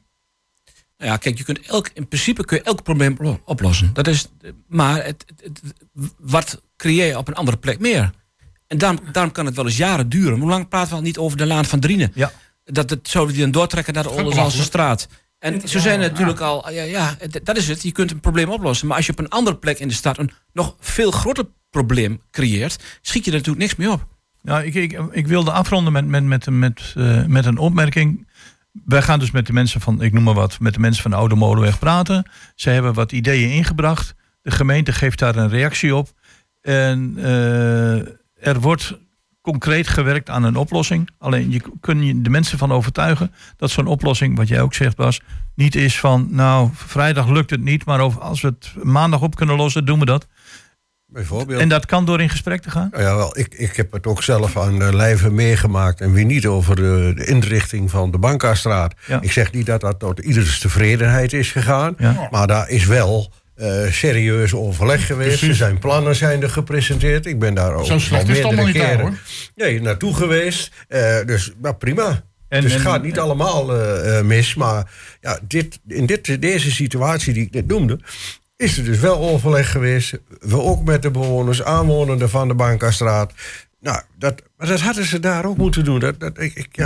S9: Ja, kijk, je kunt elk, in principe kun je elk probleem oplossen. Dat is, maar het, het, het, wat creëer je op een andere plek meer? En daarom, daarom kan het wel eens jaren duren. Hoe lang praten we al niet over de Laan van Drienen? Ja. Dat het, zouden die dan doortrekken naar de Oldenzaanse straat? En zo zijn er natuurlijk al... Ja, ja, dat is het. Je kunt een probleem oplossen. Maar als je op een andere plek in de stad een nog veel groter probleem creëert, schiet je er natuurlijk niks mee op.
S7: Nou, ik, ik, ik wilde afronden met, met, met, met, uh, met een opmerking. Wij gaan dus met de mensen van, ik noem maar wat, met de mensen van de Oude Molenweg praten. Ze hebben wat ideeën ingebracht. De gemeente geeft daar een reactie op. En uh, er wordt concreet gewerkt aan een oplossing. Alleen je kun je de mensen van overtuigen dat zo'n oplossing, wat jij ook zegt Bas, niet is van, nou, vrijdag lukt het niet, maar over, als we het maandag op kunnen lossen, doen we dat.
S10: Bijvoorbeeld.
S7: En dat kan door in gesprek te gaan?
S10: Ja, wel, ik, ik heb het ook zelf aan de lijve meegemaakt. En wie niet over de, de inrichting van de Bankastraat. Ja. Ik zeg niet dat dat tot ieders tevredenheid is gegaan. Ja. Maar daar is wel uh, serieus overleg geweest. Precies. Er zijn plannen zijn er gepresenteerd. Ik ben daar ook
S8: zo slecht is het allemaal niet daar, hoor.
S10: Nee, naartoe geweest. Uh, dus nou, prima. En, dus het gaat niet en, allemaal uh, mis. Maar ja, dit, in dit, deze situatie die ik net noemde, is er dus wel overleg geweest. We ook met de bewoners, aanwonenden van de Bankastraat. Nou, dat, maar dat hadden ze daar ook moeten doen. Dat, dat, ik, ik, ja,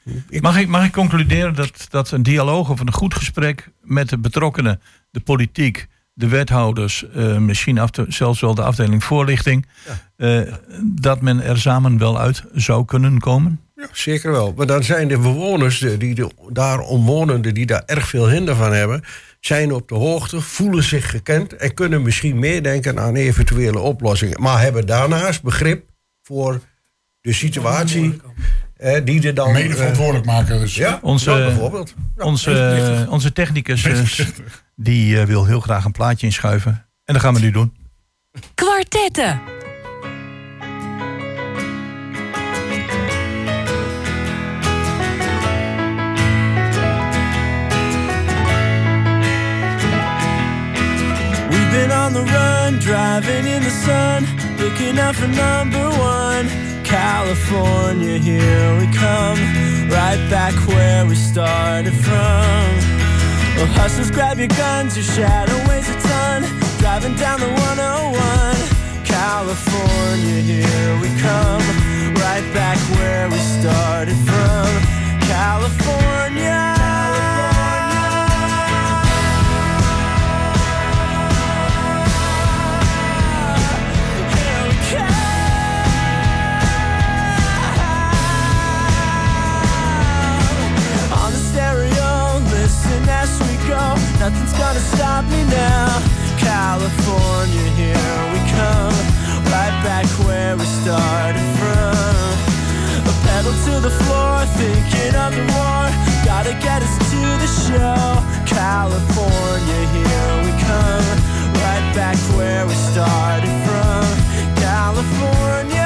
S7: Mag ik, mag ik concluderen dat, dat een dialoog of een goed gesprek met de betrokkenen, de politiek, de wethouders, uh, misschien af te, zelfs wel de afdeling voorlichting, ja. uh, dat men er samen wel uit zou kunnen komen?
S10: Ja, zeker wel. Maar dan zijn de bewoners, die de, daar omwonenden, die daar erg veel hinder van hebben, zijn op de hoogte, voelen zich gekend en kunnen misschien meedenken aan eventuele oplossingen. Maar hebben daarnaast begrip voor de situatie eh, die er dan...
S8: Mede verantwoordelijk uh, maken. Dus.
S10: Ja,
S7: onze,
S10: bijvoorbeeld.
S7: Ja, onze, uh, onze technicus uh, die uh, wil heel graag een plaatje inschuiven. En dat gaan we nu doen.
S1: Kwartetten.
S12: Been on the run, driving in the sun, looking out for number one. California, here we come, right back where we started from. Well, hustlers, grab your guns, your shadow weighs a ton, driving down the one oh one. California, here we come, right back where we started from. California. As we go, nothing's gonna stop me now. California, here we come, right back where we started from. A pedal to the floor, thinking of the war, gotta get us to the show. California, here we come, right back where we started from. California.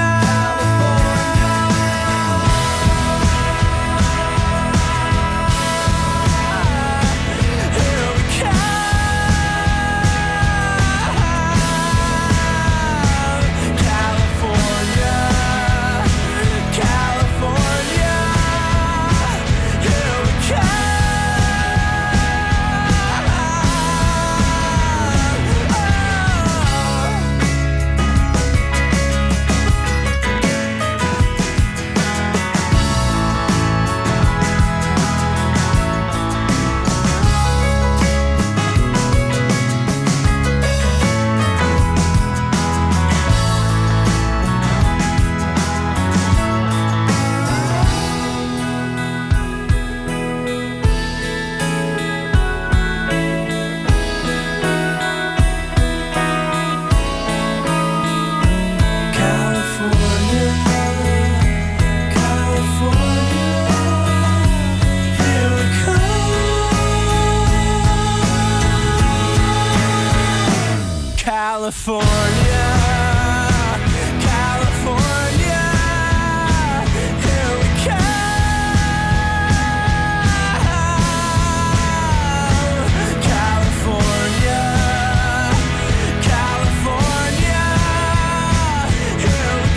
S12: California, California, here we come. California, California, here we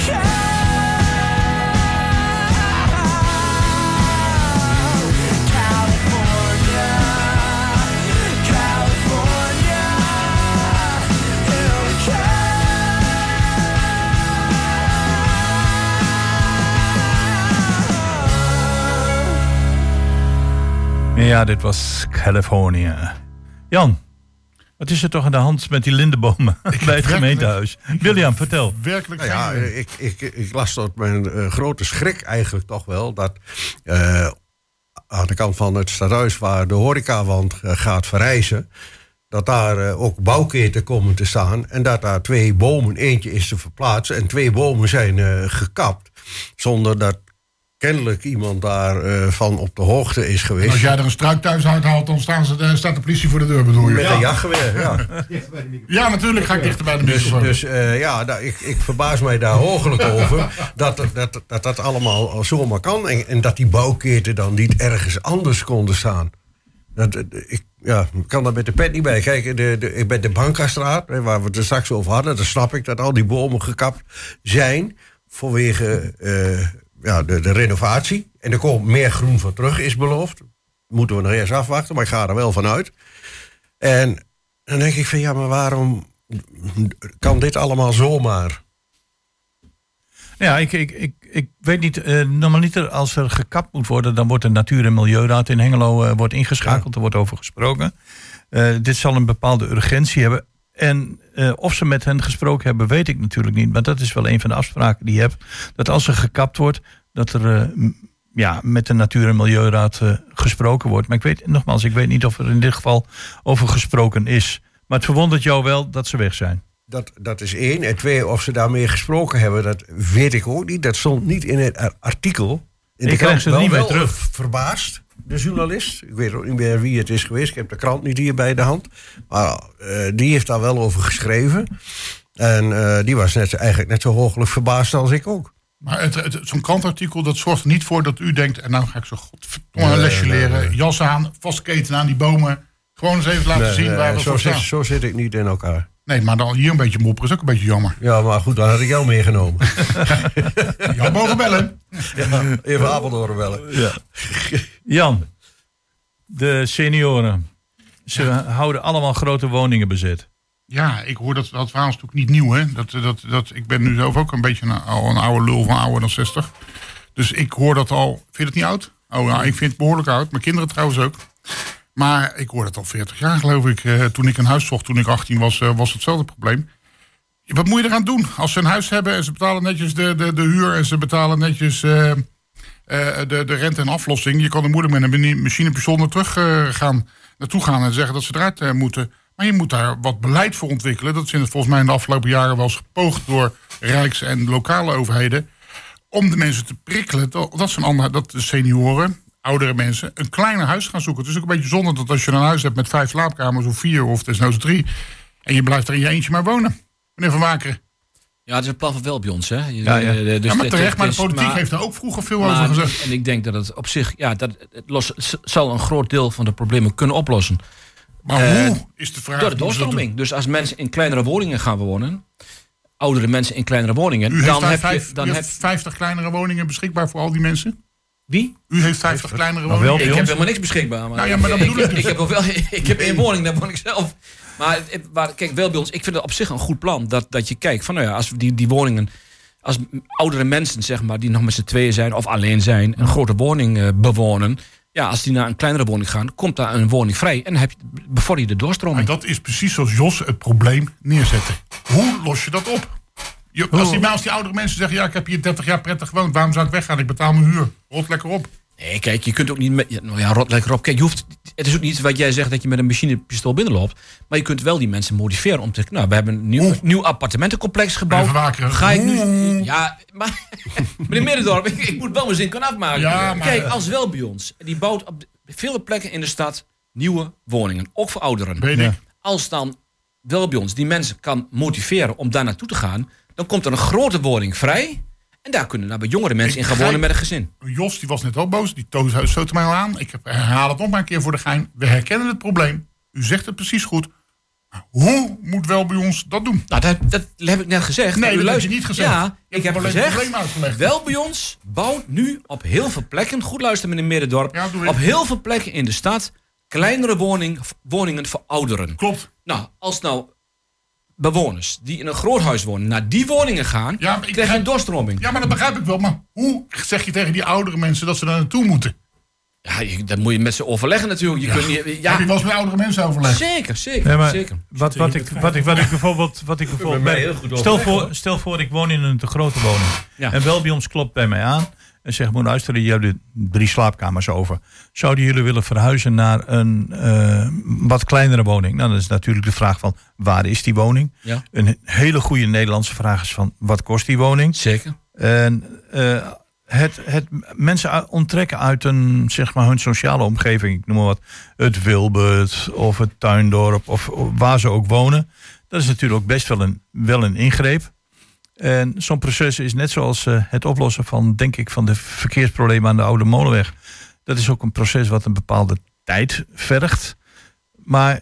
S12: come. California, California.
S7: Ja, dit was California. Jan, wat is er toch aan de hand met die lindenbomen bij het gemeentehuis? William, vertel.
S8: Werkelijk
S10: nou ja, ik, ik, ik las tot mijn uh, grote schrik eigenlijk toch wel dat uh, aan de kant van het stadhuis waar de horecawand uh, gaat verrijzen, dat daar uh, ook bouwketen komen te staan en dat daar twee bomen, eentje is te verplaatsen en twee bomen zijn uh, gekapt zonder dat kennelijk iemand daar uh, van op de hoogte is geweest.
S8: En als jij er een struik thuis uithaalt, dan staan ze, uh, staat de politie voor de deur, bedoel je?
S10: Met
S8: ja.
S10: een jachtgeweer, ja.
S8: Ja, natuurlijk ga ik dichter bij de microfoon.
S10: Dus, dus uh, ja, da, ik, ik verbaas mij daar hooglijk over dat dat, dat dat dat allemaal zomaar kan. En, en dat die bouwketen dan niet ergens anders konden staan. Dat, ik ja, kan daar met de pet niet bij. Kijk, de, de, ik ben de Bankastraat, waar we het er straks over hadden. Dan snap ik dat al die bomen gekapt zijn vanwege Uh, Ja, de, de renovatie. En er komt meer groen voor terug, is beloofd. Moeten we nog eerst afwachten, maar ik ga er wel van uit. En dan denk ik van, ja, maar waarom kan dit allemaal zomaar?
S7: Ja, ik, ik, ik, ik weet niet, uh, normaliter als er gekapt moet worden, dan wordt de Natuur- en Milieuraad in Hengelo uh, wordt ingeschakeld, ja. Er wordt over gesproken. Uh, dit zal een bepaalde urgentie hebben. En uh, of ze met hen gesproken hebben, weet ik natuurlijk niet. Maar dat is wel een van de afspraken die je hebt. Dat als er gekapt wordt, dat er uh, ja, met de Natuur- en Milieuraad uh, gesproken wordt. Maar ik weet, nogmaals, ik weet niet of er in dit geval over gesproken is. Maar het verwondert jou wel dat ze weg zijn.
S10: Dat, dat is één. En twee, of ze daarmee gesproken hebben, dat weet ik ook niet. Dat stond niet in het artikel. In
S7: ik krijg ze er niet meer terug.
S10: Verbaasd, de journalist. Ik weet ook niet meer wie het is geweest. Ik heb de krant niet hier bij de hand. Maar uh, die heeft daar wel over geschreven. En uh, die was net, eigenlijk net zo hooglijk verbaasd als ik ook.
S8: Maar het, het, zo'n krantartikel, dat zorgt er niet voor dat u denkt... en nou ga ik zo godverdomme een lesje
S10: nee,
S8: leren.
S10: nee.
S8: Jas aan, vastketen aan die bomen. Gewoon eens even laten
S10: nee,
S8: zien
S10: nee,
S8: waar we
S10: zo
S8: voor
S10: zit,
S8: staan.
S10: zo zit ik niet in elkaar.
S8: Nee, maar dan hier een beetje mopperen is ook een beetje jammer.
S10: Ja, maar goed, dan had ik jou meegenomen.
S8: Je had mogen bellen.
S10: Ja, even Apeldoorn bellen.
S7: Ja. Jan, de senioren, ze ja. houden allemaal grote woningen bezit.
S8: Ja, ik hoor dat, dat verhaal is natuurlijk niet nieuw. Hè? Dat, dat, dat, ik ben nu zelf ook een beetje een, al een oude lul van ouder dan zestig. Dus ik hoor dat al... Vind je het niet oud? Oh ja, ik vind het behoorlijk oud. Mijn kinderen trouwens ook. Maar ik hoor dat al veertig jaar, geloof ik. Uh, toen ik een huis zocht, toen ik achttien was, uh, was hetzelfde probleem. Wat moet je eraan doen? Als ze een huis hebben en ze betalen netjes de, de, de huur... en ze betalen netjes uh, uh, de, de rente en aflossing... je kan er moeilijk met een machinepistool naar terug uh, gaan, naartoe gaan... en zeggen dat ze eruit uh, moeten. Maar je moet daar wat beleid voor ontwikkelen. Dat is volgens mij in de afgelopen jaren wel eens gepoogd... door rijks- en lokale overheden... om de mensen te prikkelen. Dat, dat, zijn andere, dat de senioren... oudere mensen, een kleiner huis gaan zoeken. Het is ook een beetje zonde dat als je een huis hebt met vijf slaapkamers of vier of desnoods drie, en je blijft er in je eentje maar wonen. Meneer Van Wakeren.
S9: Ja, het is een plan van wel bij ons, hè.
S8: Ja, ja. Dus ja maar terecht, maar de politiek maar, heeft er ook vroeger veel maar, over gezegd.
S9: En ik denk dat het op zich, ja, dat het, los, het zal een groot deel van de problemen kunnen oplossen.
S8: Maar
S9: uh,
S8: hoe is de vraag?
S9: Door de doorstroming. Dus als mensen in kleinere woningen gaan wonen, oudere mensen in kleinere woningen,
S8: u
S9: dan heb
S8: vijf,
S9: je... Dan
S8: u
S9: heb
S8: heeft vijftig kleinere woningen beschikbaar voor al die mensen?
S9: Wie?
S8: U heeft vijftig kleinere woningen.
S9: Ik heb helemaal niks beschikbaar. Maar
S8: nou ja, maar dat bedoel ik, ik,
S9: ik, heb wel, ik heb één woning, daar woon ik zelf. Maar, maar kijk, wel bij ons, ik vind het op zich een goed plan. Dat, dat je kijkt van, nou ja, als die, die woningen... Als oudere mensen, zeg maar, die nog met z'n tweeën zijn of alleen zijn... een grote woning uh, bewonen... Ja, als die naar een kleinere woning gaan, komt daar een woning vrij. En dan heb je, bevorder je de doorstroming.
S8: Maar dat is precies zoals Jos het probleem neerzetten. Hoe los je dat op? Je, als, die, als die oudere mensen zeggen, ja, ik heb hier dertig jaar prettig gewoond, waarom zou ik weggaan? Ik betaal mijn huur. Rot lekker op.
S9: Nee, kijk, je kunt ook niet met... Nou ja, rot lekker op. Kijk, je hoeft, het is ook niet wat jij zegt dat je met een machinepistool binnenloopt. Maar je kunt wel die mensen motiveren om te... Nou, we hebben een nieuw, nieuw appartementencomplex gebouwd. Ga ik nu... Ja, maar... Meneer Middendorp, ik, ik moet wel mijn zin kunnen afmaken. Ja, maar, kijk, als wel bij ons. Die bouwt op vele plekken in de stad nieuwe woningen. Ook voor ouderen.
S8: Weet ik.
S9: Als dan wel bij ons die mensen kan motiveren om daar naartoe te gaan... dan komt er een grote woning vrij... En daar kunnen nou bij jongere mensen ik in gaan wonen met een gezin.
S8: Jos die was net ook boos, die stoot mij al aan. Ik herhaal het nog maar een keer voor de gein. We herkennen het probleem. U zegt het precies goed. Hoe moet wel bij ons dat doen?
S9: Nou, dat, dat heb ik net gezegd.
S8: Nee, dat
S9: luister,
S8: heb je niet gezegd.
S9: Ja, ik heb gezegd, wel bij ons bouwt nu op heel veel plekken... goed luisteren meneer Middendorp...
S8: Ja,
S9: op heel veel plekken in de stad... kleinere woning, woningen voor ouderen.
S8: Klopt.
S9: Nou, als nou... bewoners die in een groot huis wonen naar die woningen gaan, ja, krijg je een doorstroming.
S8: Ja, maar dat begrijp ik wel. Maar hoe zeg je tegen die oudere mensen dat ze daar naartoe moeten?
S9: Ja, je, dat moet je met ze overleggen natuurlijk. Je
S8: ja.
S9: kunt niet, ja.
S8: Heb je wel eens met oudere mensen overlegd?
S9: Zeker, zeker.
S7: Ja, maar
S9: zeker.
S7: Wat, wat, ik, wat, ik, wat ik bijvoorbeeld... Wat ik bijvoorbeeld bij, stel, voor, stel voor, ik woon in een te grote woning. Ja. En wel bij ons klopt bij mij aan. En zegt, moet luisteren, je hebt drie slaapkamers over. Zouden jullie willen verhuizen naar een uh, wat kleinere woning? Nou, dan is natuurlijk de vraag van, waar is die woning?
S9: Ja.
S7: Een hele goede Nederlandse vraag is van, wat kost die woning?
S9: Zeker.
S7: En uh, het, het mensen onttrekken uit een, zeg maar, hun sociale omgeving. Ik noem maar wat, het Wilbert of het Tuindorp of, of waar ze ook wonen. Dat is natuurlijk ook best wel een, wel een ingreep. En zo'n proces is net zoals uh, het oplossen van, denk ik, van de verkeersproblemen aan de Oude Molenweg. Dat is ook een proces wat een bepaalde tijd vergt. Maar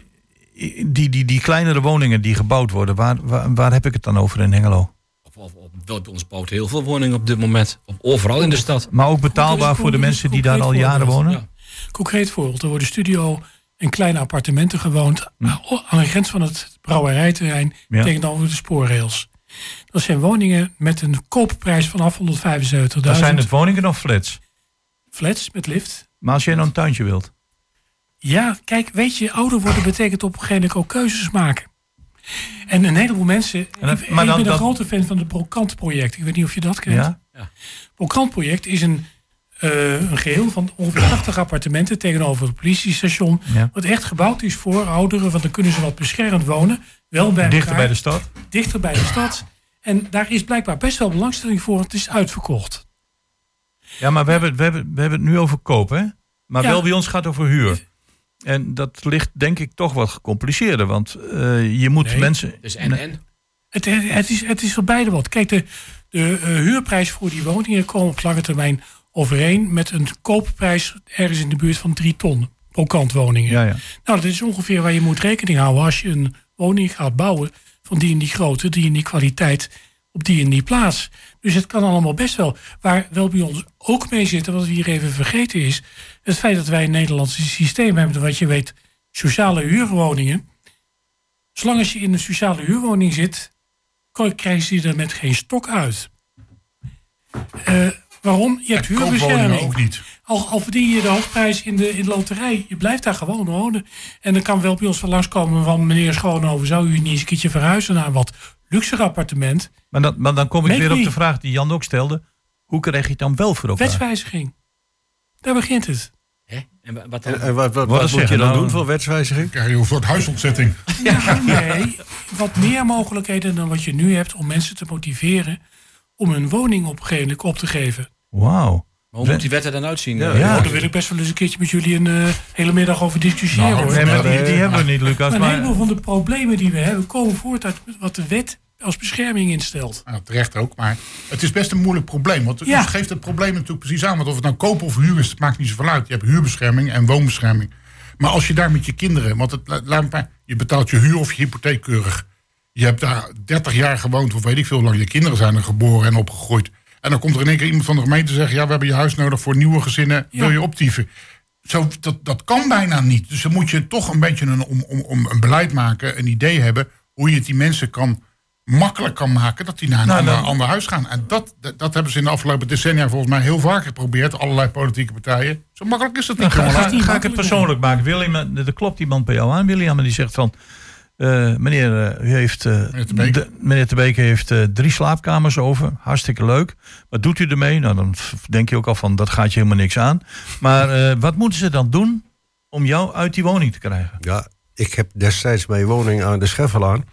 S7: die, die, die kleinere woningen die gebouwd worden, waar, waar, waar heb ik het dan over in Hengelo?
S9: Op, op, op, bij ons bouwt heel veel woningen op dit moment. Op, overal in de stad.
S7: Maar ook betaalbaar voor de mensen die daar al jaren wonen? Ja.
S11: Concreet voorbeeld, er worden studio en kleine appartementen gewoond. Hm. Aan de grens van het brouwerijterrein, ja. tegenover de spoorrails. Dat zijn woningen met een koopprijs vanaf honderdvijfenzeventigduizend.
S7: Dan zijn het woningen of flats?
S11: Flats met lift.
S7: Maar als jij nou een tuintje wilt?
S11: Ja, kijk, weet je, ouder worden betekent op een gegeven moment ook keuzes maken. En een heleboel mensen... En dat, ik, maar ik dan, ben een dat... grote fan van het Brokant-project. Ik weet niet of je dat kent.
S7: Ja?
S11: Ja. Brokant-project is een, uh, een geheel van ongeveer tachtig appartementen tegenover het politiestation. Ja. Wat echt gebouwd is voor ouderen, want dan kunnen ze wat beschermd wonen. Wel bij
S7: dichter
S11: elkaar,
S7: bij de stad?
S11: Dichter bij de stad. En daar is blijkbaar best wel belangstelling voor, want het is uitverkocht.
S7: Ja, maar we hebben, we hebben, we hebben het nu over koop, hè? Maar ja. wel bij ons gaat het over huur. En dat ligt denk ik toch wat gecompliceerder. Want uh, je moet
S11: nee,
S7: mensen...
S9: Dus en en?
S11: Het, het, is, het is voor beide wat. Kijk, de, de uh, huurprijs voor die woningen komen op lange termijn overeen met een koopprijs ergens in de buurt van drie ton. Brokantwoningen.
S7: Ja, ja.
S11: Nou, dat is ongeveer waar je moet rekening houden als je een woning gaat bouwen van die en die grootte, die en die kwaliteit, op die en die plaats. Dus het kan allemaal best wel. Waar wel bij ons ook mee zitten, wat we hier even vergeten is, het feit dat wij een Nederlandse systeem hebben, wat je weet, sociale huurwoningen. Zolang als je in een sociale huurwoning zit, krijg je er met geen stok uit. Uh, waarom? Je hebt huurbescherming.
S8: Ook niet.
S11: Al, al verdien je de hoofdprijs in de, in de loterij. Je blijft daar gewoon wonen. En dan kan wel bij ons van langskomen van meneer Schoonhoven, zou u niet eens een keertje verhuizen naar een wat luxer appartement?
S7: Maar, dat, maar dan kom ik Make weer op de vraag die Jan ook stelde. Hoe krijg je het dan wel voor elkaar?
S11: Wetswijziging. Daar begint het.
S9: Hè? En wat, dan?
S10: En, en wat, wat, wat, wat moet je dan nou doen voor wetswijziging?
S8: Krijg je een soort huisontzetting.
S11: Ja, nee, wat meer mogelijkheden dan wat je nu hebt om mensen te motiveren om hun woning op een gegeven moment op te geven.
S7: Wauw.
S9: Maar hoe moet die wet er dan uitzien?
S11: Ja, ja. Oh, daar wil ik best wel eens een keertje met jullie een uh, hele middag over discussiëren. Nou, hoor.
S7: Nee, maar die, die hebben we niet, Lucas.
S11: Maar een
S7: maar...
S11: heleboel van de problemen die we hebben komen voort uit wat de wet als bescherming instelt.
S8: Ja, terecht ook, maar het is best een moeilijk probleem. Want het
S11: ja.
S8: geeft het probleem natuurlijk precies aan. Want of het nou koop of huur is, het maakt niet zoveel uit. Je hebt huurbescherming en woonbescherming. Maar als je daar met je kinderen, want het, laat maar, je betaalt je huur of je hypotheek keurig. Je hebt daar dertig jaar gewoond, of weet ik veel hoe lang. Je kinderen zijn er geboren en opgegroeid. En dan komt er in één keer iemand van de gemeente zeggen, ja, we hebben je huis nodig voor nieuwe gezinnen. Ja. Wil je optieven? Zo, dat, dat kan bijna niet. Dus dan moet je toch een beetje een, om, om, om een beleid maken, een idee hebben hoe je het die mensen kan makkelijk kan maken dat die naar een nou, ander, dan... ander huis gaan. En dat, dat, dat hebben ze in de afgelopen decennia volgens mij heel vaak geprobeerd. Allerlei politieke partijen. Zo makkelijk is dat niet.
S7: Nou, ga, ga, ga ik het persoonlijk maken. William, er klopt iemand bij jou aan, William, en die zegt van, Uh, meneer, uh, u heeft, uh, meneer Te Beek, de, meneer Te Beek heeft uh, drie slaapkamers over. Hartstikke leuk. Wat doet u ermee? Nou, dan denk je ook al van, dat gaat je helemaal niks aan. Maar uh, wat moeten ze dan doen om jou uit die woning te krijgen?
S10: Ja, ik heb destijds mijn woning aan de Scheffelaan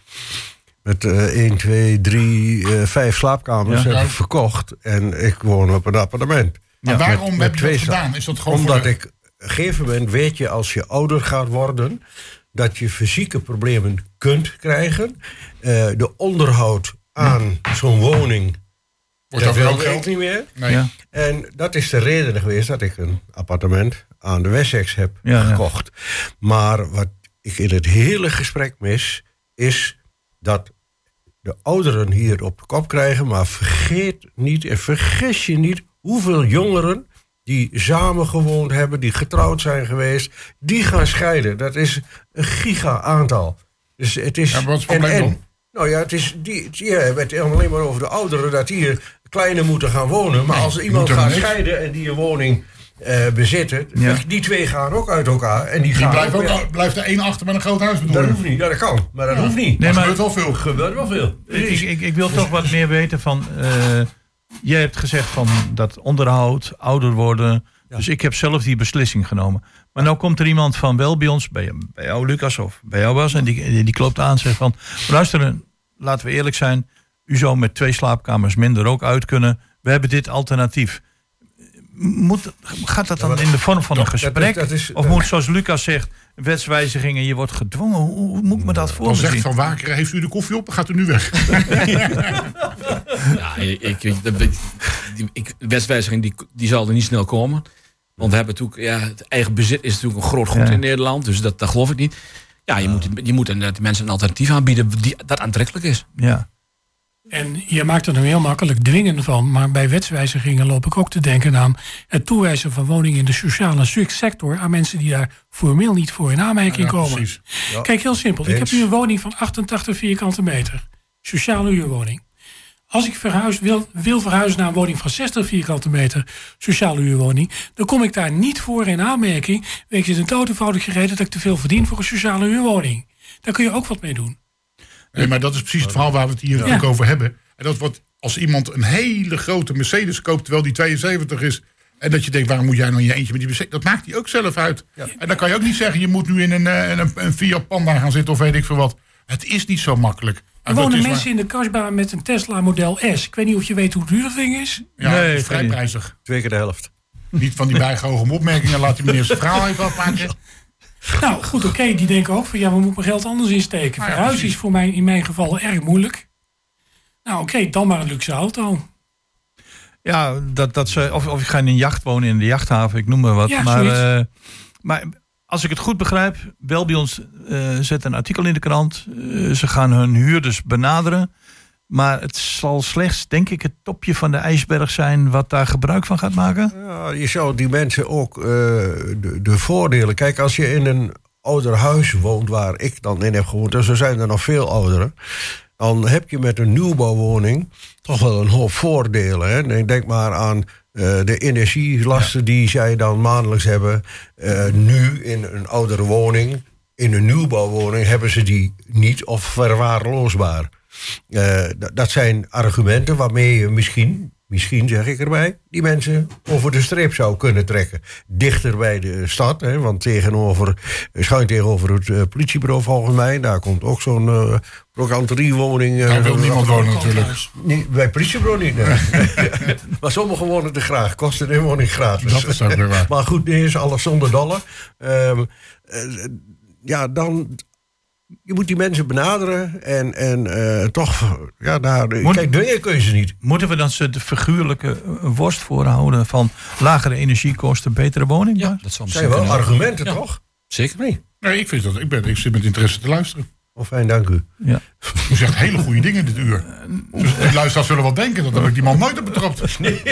S10: met uh, één, twee, drie, vijf slaapkamers ja. verkocht. En ik woon op een appartement.
S8: Maar ja, waarom met, heb met je dat gedaan? Is dat gewoon
S10: Omdat
S8: de...
S10: ik, op een gegeven moment weet je, als je ouder gaat worden, dat je fysieke problemen kunt krijgen. Uh, de onderhoud aan ja. zo'n woning
S8: wordt dat wel geld
S10: niet meer.
S8: Nee.
S10: Ja. En dat is de reden geweest dat ik een appartement aan de Wessex heb ja, gekocht. Ja. Maar wat ik in het hele gesprek mis, is dat de ouderen hier op de kop krijgen, maar vergeet niet en vergis je niet hoeveel jongeren die samen gewoond hebben, die getrouwd zijn geweest, die gaan scheiden. Dat is een giga-aantal. Dus het is.
S8: Ja, wat is het probleem
S10: en, en,
S8: dan?
S10: Nou ja, het is. Die, je hebt het alleen maar over de ouderen, dat hier kleiner moeten gaan wonen. Maar nee, als er iemand gaat scheiden en die een woning uh, bezitten, ja. die twee gaan ook uit elkaar. En die, die gaan
S8: blijft, ook,
S10: ja.
S8: blijft er één achter met een groot huis bedoelen.
S10: Dat hoeft niet. Ja, dat kan. Maar dat ja. hoeft niet.
S8: Nee, maar
S10: er
S8: gebeurt wel veel.
S10: gebeurt wel veel.
S7: Ik, ik, ik wil toch wat meer weten van. Uh, jij hebt gezegd van dat onderhoud, ouder worden. Ja. Dus ik heb zelf die beslissing genomen. Maar nou komt er iemand van wel bij ons, bij, bij jou Lucas of bij jou Bas, en die, die, die klopt aan en zegt van, luister, laten we eerlijk zijn, u zou met twee slaapkamers minder ook uit kunnen. We hebben dit alternatief. Moet, gaat dat dan ja, in de vorm van een gesprek? Dat is, dat is, of moet, zoals Lucas zegt, wetswijziging en je wordt gedwongen? Hoe, hoe moet ik me dat voorstellen?
S8: Dan zegt Van Wakeren, heeft u de koffie op? Dan gaat u nu weg.
S9: Ja, ik, ik, ik, wetswijziging die, die zal er niet snel komen. Want we hebben natuurlijk, ja, het eigen bezit is natuurlijk een groot goed ja. in Nederland. Dus dat, dat geloof ik niet. Ja, je, ja. Moet, je moet de mensen een alternatief aanbieden die, dat aantrekkelijk is.
S7: Ja.
S11: En je maakt er nu heel makkelijk dwingen van. Maar bij wetswijzigingen loop ik ook te denken aan het toewijzen van woningen in de sociale sector aan mensen die daar formeel niet voor in aanmerking ja, komen. Ja. Kijk, heel simpel. Ik heb nu een woning van achtentachtig vierkante meter. Sociale huurwoning. Als ik verhuis, wil, wil verhuizen naar een woning van zestig vierkante meter, sociale huurwoning, dan kom ik daar niet voor in aanmerking. Wegens het een dood eenvoudige reden dat ik te veel verdien voor een sociale huurwoning. Daar kun je ook wat mee doen.
S8: Nee, maar dat is precies het verhaal waar we het hier
S11: ja.
S8: ook over hebben. En dat wordt als iemand een hele grote Mercedes koopt, terwijl die tweeënzeventig is. En dat je denkt, waarom moet jij nou in je eentje met die Mercedes? Dat maakt hij ook zelf uit. Ja. En dan kan je ook niet zeggen, je moet nu in een, een, een Fiat Panda gaan zitten of weet ik veel wat. Het is niet zo makkelijk.
S11: Er wonen mensen maar... in de kasbah met een Tesla Model S. Ik weet niet of je weet hoe duur dat ding is.
S8: Ja, nee, is vrij prijzig.
S10: Twee keer de helft.
S8: Niet van die bijgehogen opmerkingen. Laat die meneer zijn verhaal even afmaken.
S11: Nou, goed, oké. Okay. Die denken ook van, ja, we moeten mijn geld anders insteken. Nou ja, verhuizen is voor mij in mijn geval erg moeilijk. Nou, oké, okay, dan maar een luxe auto.
S7: Ja, dat, dat ze, of, of je gaat in een jacht wonen in de jachthaven, ik noem maar wat.
S11: Ja,
S7: maar, uh, maar als ik het goed begrijp, bel bij ons, uh, zet een artikel in de krant. Uh, ze gaan hun huurders benaderen. Maar het zal slechts, denk ik, het topje van de ijsberg zijn wat daar gebruik van gaat maken.
S10: Ja, je zou die mensen ook uh, de, de voordelen... Kijk, als je in een ouder huis woont waar ik dan in heb gewoond, en zo zijn er nog veel ouderen, dan heb je met een nieuwbouwwoning toch wel een hoop voordelen. Hè? Denk maar aan uh, de energielasten ja. die zij dan maandelijks hebben. Uh, nu in een oudere woning, in een nieuwbouwwoning, hebben ze die niet of verwaarloosbaar. Uh, d- dat zijn argumenten waarmee je misschien, misschien zeg ik erbij, die mensen over de streep zou kunnen trekken. Dichter bij de stad, hè, want tegenover, schuin tegenover het uh, politiebureau volgens mij, daar komt ook zo'n uh, brokanteriewoning. Uh,
S8: daar wil niemand wonen natuurlijk.
S10: Niet, bij het politiebureau niet, nee. Maar sommigen wonen er graag, kosten de woning gratis.
S8: Dat is ook weer waar.
S10: Maar goed, dit is alles zonder dollar. Uh, uh, ja, dan... Je moet die mensen benaderen en, en uh, toch, ja, daar, Moet, kijk, dwingen kun je ze niet.
S7: Moeten we dan ze de figuurlijke worst voorhouden van lagere energiekosten, betere woning?
S9: Ja, dat zal
S10: zijn wel argumenten, ja. toch?
S9: Zeker niet.
S8: Nee, ik vind dat, ik, ben, ik zit met interesse te luisteren.
S10: Oh, fijn, dank u.
S7: Ja.
S8: U zegt hele goede dingen dit uur. Dus de luisteraars zullen wel denken, dat heb ik die man nooit op betrapt.
S10: Nee,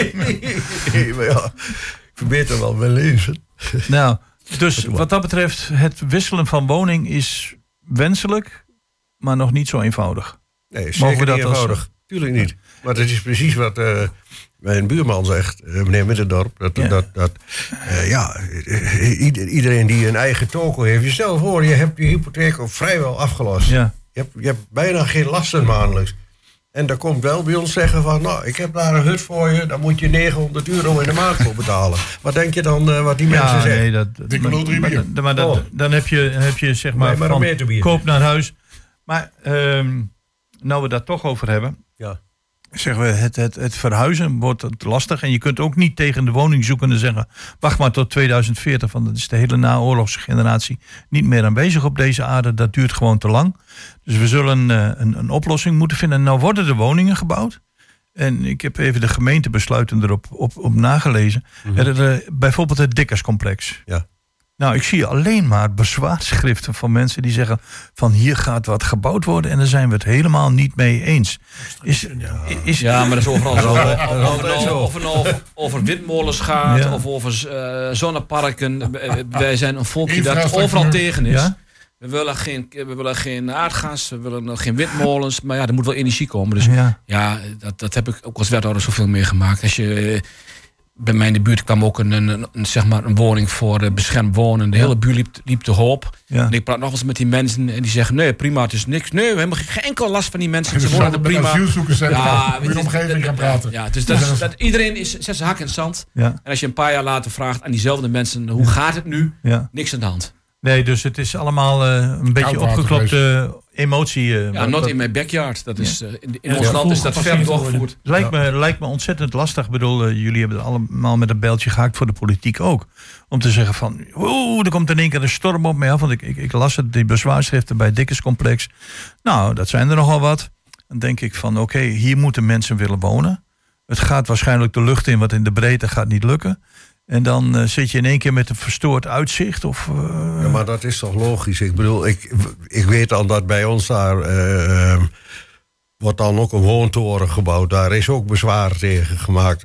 S10: nee, maar ja, ik verbeter wel mijn leven.
S7: Nou, dus wat dat betreft, het wisselen van woning is wenselijk, maar nog niet zo eenvoudig.
S10: Nee, zeker niet eenvoudig. Als... Tuurlijk niet. Maar dat is precies wat uh, mijn buurman zegt, uh, meneer Middendorp. Dat, ja. dat, dat uh, ja, iedereen die een eigen toko heeft. Je stel voor, je hebt je hypotheek ook vrijwel afgelost.
S7: Ja.
S10: Je, hebt, je hebt bijna geen lasten maandelijks. En daar komt wel bij ons zeggen van, nou, ik heb daar een hut voor je, dan moet je negenhonderd euro in de maand voor betalen. Wat denk je dan, uh, wat die
S7: ja,
S10: mensen zeggen?
S7: Nee, dat,
S8: Dikke lul drie bier.
S7: Maar, maar dat, oh. dan heb je, heb je zeg maar,
S10: nee, maar
S7: van koop naar huis. Maar, um, nou we daar toch over hebben,
S10: ja.
S7: zeggen we, het, het, het verhuizen wordt het lastig. En je kunt ook niet tegen de woningzoekende zeggen, wacht maar tot tweeduizend veertig, want dat is de hele naoorlogse generatie niet meer aanwezig op deze aarde. Dat duurt gewoon te lang. Dus we zullen uh, een, een oplossing moeten vinden. En nou worden de woningen gebouwd. En ik heb even de gemeentebesluiten erop op, op nagelezen. Mm-hmm. Er, uh, bijvoorbeeld het Dikkerscomplex.
S10: Ja.
S7: Nou, ik zie alleen maar bezwaarschriften van mensen die zeggen van hier gaat wat gebouwd worden en daar zijn we het helemaal niet mee eens. Is,
S9: ja. Is, ja, maar dat is overal zo. Of het nou over, over, over windmolens gaat, ja. of over uh, zonneparken. Wij zijn een volkje dat overal tegen is. Ja? We willen, geen, we willen geen aardgas, we willen geen windmolens, maar ja, er moet wel energie komen. Dus ja, ja dat, dat heb ik ook als wethouder zoveel meegemaakt. Als je... Bij mij in de buurt kwam ook een, een, een, zeg maar een woning voor uh, beschermd wonen. De ja. hele buurt liep, liep te hoop. Ja. En ik praat nog eens met die mensen en die zeggen, nee, prima, het is niks. Nee, we hebben geen enkel last van die mensen. Ze wonen er prima.
S8: Asielzoekers hebben, ja, moet je de omgeving gaan praten.
S9: Ja, dus dat, dat, iedereen is, zet zijn hak in het zand. Ja. En als je een paar jaar later vraagt aan diezelfde mensen, hoe gaat het nu? Ja. Niks aan de hand.
S7: Nee, dus het is allemaal uh, een beetje opgeklopte emotie. Uh,
S9: ja, not in my backyard. Dat is, uh, in in ja, ons ja, land is dat ver doorgevoerd.
S7: Lijkt me, lijkt me ontzettend lastig. Ik bedoel, uh, jullie hebben het allemaal met een bijltje gehaakt voor de politiek ook. Om te zeggen van, oeh, er komt in één keer een storm op mij af. Want ik, ik, ik las het, die bezwaarschriften bij het Dikkerscomplex. Nou, dat zijn er nogal wat. Dan denk ik van, oké, okay, hier moeten mensen willen wonen. Het gaat waarschijnlijk de lucht in, wat in de breedte gaat niet lukken. En dan uh, zit je in één keer met een verstoord uitzicht. Of, uh...
S10: Ja, maar dat is toch logisch. Ik bedoel, ik, ik weet al dat bij ons daar uh, uh, wordt dan ook een woontoren gebouwd. Daar is ook bezwaar tegen gemaakt.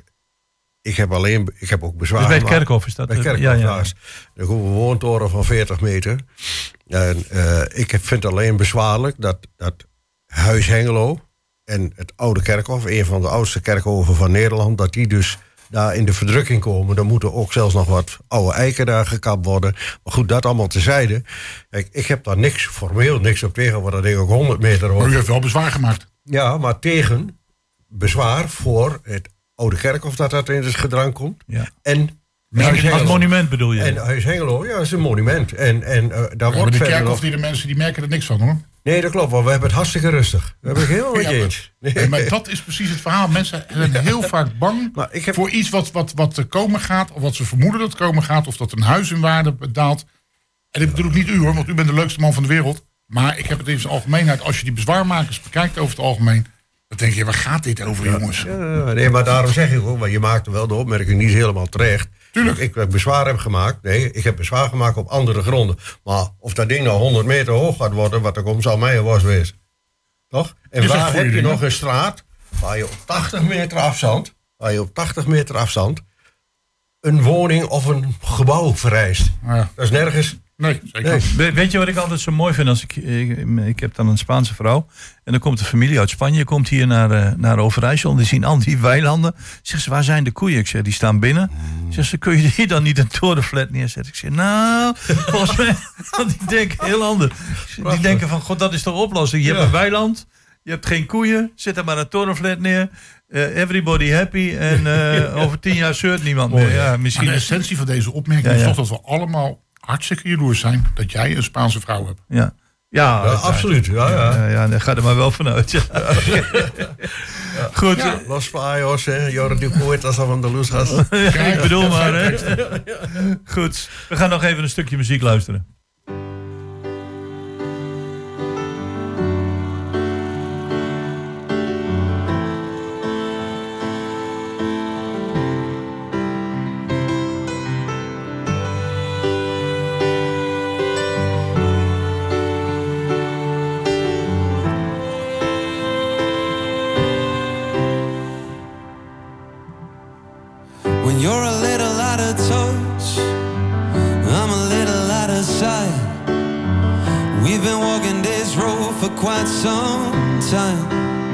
S10: Ik heb alleen, ik heb ook bezwaar.
S7: Dus bij het Kerkhof is dat?
S10: Bij het Kerkhof, ja, ja. Een woontoren van veertig meter. En uh, ik vind het alleen bezwaarlijk dat, dat Huis Hengelo, en het oude kerkhof, een van de oudste kerkhoven van Nederland, dat die dus daar in de verdrukking komen. Dan moeten ook zelfs nog wat oude eiken daar gekapt worden. Maar goed, dat allemaal tezijde. Kijk, ik heb daar niks, formeel niks op tegen, want dat ding ook honderd meter hoog.
S8: Maar u heeft wel bezwaar gemaakt.
S10: Ja, maar tegen bezwaar voor het oude kerkhof dat dat in het gedrang komt.
S7: Ja.
S10: En
S7: Ja, als monument bedoel je?
S10: En Huis Hengelo, ja, dat is een monument. En, en, uh, daar
S8: ja,
S10: wordt
S8: de
S10: verder
S8: kerkhof,
S10: nog...
S8: die de mensen die merken er niks van, hoor.
S10: Nee, dat klopt, want we hebben het hartstikke rustig. We hebben het helemaal met
S8: ja,
S10: je eens.
S8: Nee. Nee, maar dat is precies het verhaal. Mensen zijn ja. heel vaak bang
S10: nou, ik heb...
S8: voor iets wat, wat, wat er komen gaat, of wat ze vermoeden dat er komen gaat, of dat een huis in waarde daalt. En dit bedoel ik niet u, hoor, want u bent de leukste man van de wereld. Maar ik heb het in zijn algemeenheid. Als je die bezwaarmakers bekijkt over het algemeen, dan denk je, waar gaat dit over, jongens?
S10: Ja, nee, maar daarom zeg ik ook, want je maakte wel de opmerking niet helemaal terecht.
S8: Tuurlijk.
S10: Ik, ik bezwaar heb gemaakt. Nee, ik heb bezwaar gemaakt op andere gronden. Maar of dat ding nou honderd meter hoog gaat worden, wat er komt, zal mij een was wezen. Toch? En
S8: je
S10: waar heb je
S8: dingen.
S10: nog een straat waar je op tachtig meter afstand, waar je op tachtig meter afstand een woning of een gebouw vereist?
S8: Ja.
S10: Dat is nergens.
S8: Nee, zeker.
S7: Nee. Weet je wat ik altijd zo mooi vind? Als ik, ik, ik heb dan een Spaanse vrouw. En dan komt de familie uit Spanje. Komt hier naar, uh, naar Overijssel. En die zien al die weilanden. Zegt ze, waar zijn de koeien? Ik zeg, die staan binnen. Zegt ze, kun je hier dan niet een torenflat neerzetten? Ik zeg, nou, volgens mij. Want die denken heel anders. Die denken van, god, dat is toch oplossing. Je ja. hebt een weiland. Je hebt geen koeien. Zet er maar een torenflat neer. Uh, everybody happy. En uh, over tien jaar zeurt niemand meer. Ja, misschien
S8: maar de essentie van deze opmerking ja, ja. is toch dat we allemaal hartstikke jaloers zijn dat jij een Spaanse vrouw hebt.
S7: Ja, ja,
S10: ja absoluut. Ja, ja.
S7: Ja, ja, daar ga er maar wel vanuit. Ja.
S10: Ja.
S7: Goed.
S10: Ja. Los Pajos, hè. Jordi Poetas van de Loesgas.
S7: Ja, ik bedoel maar, hè. Goed. We gaan nog even een stukje muziek luisteren.
S12: You're a little out of touch, I'm a little out of sight. We've been walking this road for quite some time.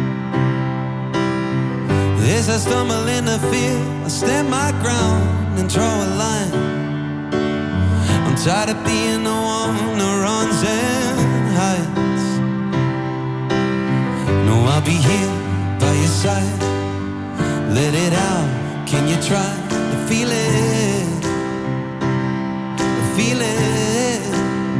S12: As I stumble in the field, I stand my ground and draw a line. I'm tired of being the one who runs and hides. No, I'll be here by your side. Let it out, can you try? Feel it, feel it.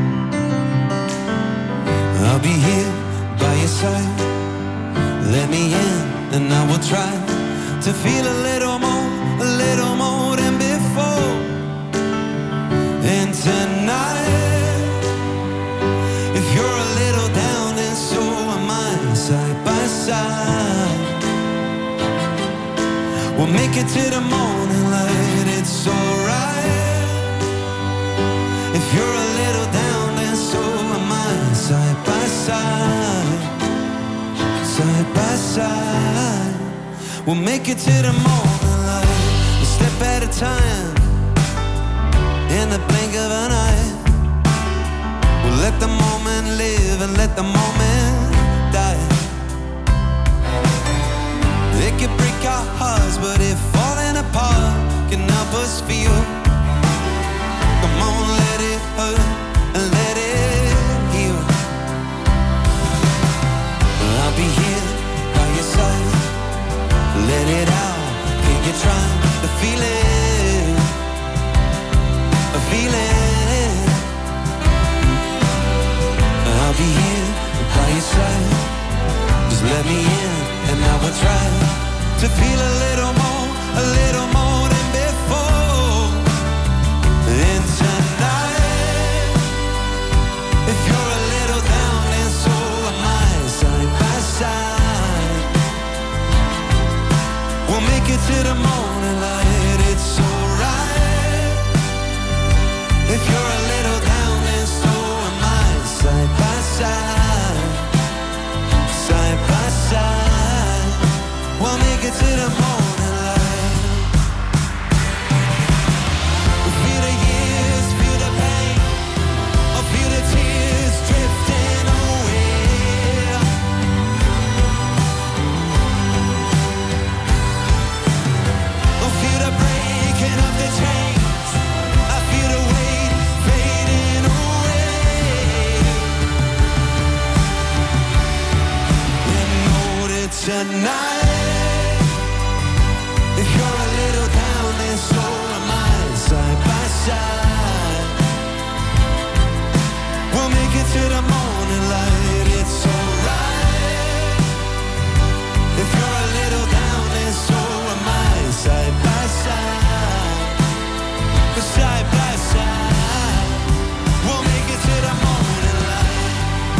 S12: I'll be here by your side. Let me in and I will try to feel a little more, a little more than before. And tonight, if you're a little down and so am I, side by side, we'll make it to the morning light, it's alright. If you're a little down, then so am I. Side by side, side by side, we'll make it to the morning light. A step at a time, in the blink of an eye. We'll let the moment live and let the moment die. It could break our hearts, but if falling apart can help us feel, come on, let it hurt and let it heal. I'll be here by your side. Let it out, can you try to feel it, feel it. I'll be here by your side. Just let me in and I will try to feel a little more, a little more than before. And tonight, if you're a little down, then so am I. Side by side, we'll make it to the morning light. It's alright. If you're a little down, then so am I. Side by side, side by side, we'll make it to the morning light. Feel the years, feel the pain, or feel the tears drifting away. tonight. If you're a little down, then so am I. Side by side, we'll make it to the morning light. It's alright. If you're a little down, then so am I. Side by side, side by side, we'll make it to the morning light.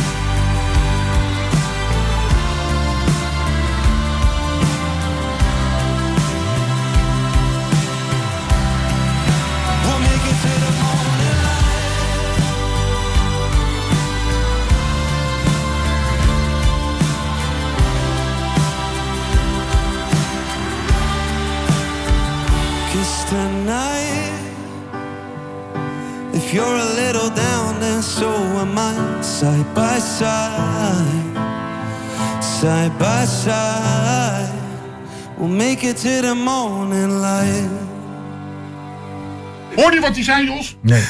S12: We'll make it to the morning light. Kiss tonight. If you're a little down, then so am I. Side by side, side by side, we'll make it to the morning light.
S8: Hoor je wat die zei, Jos?
S7: Nee.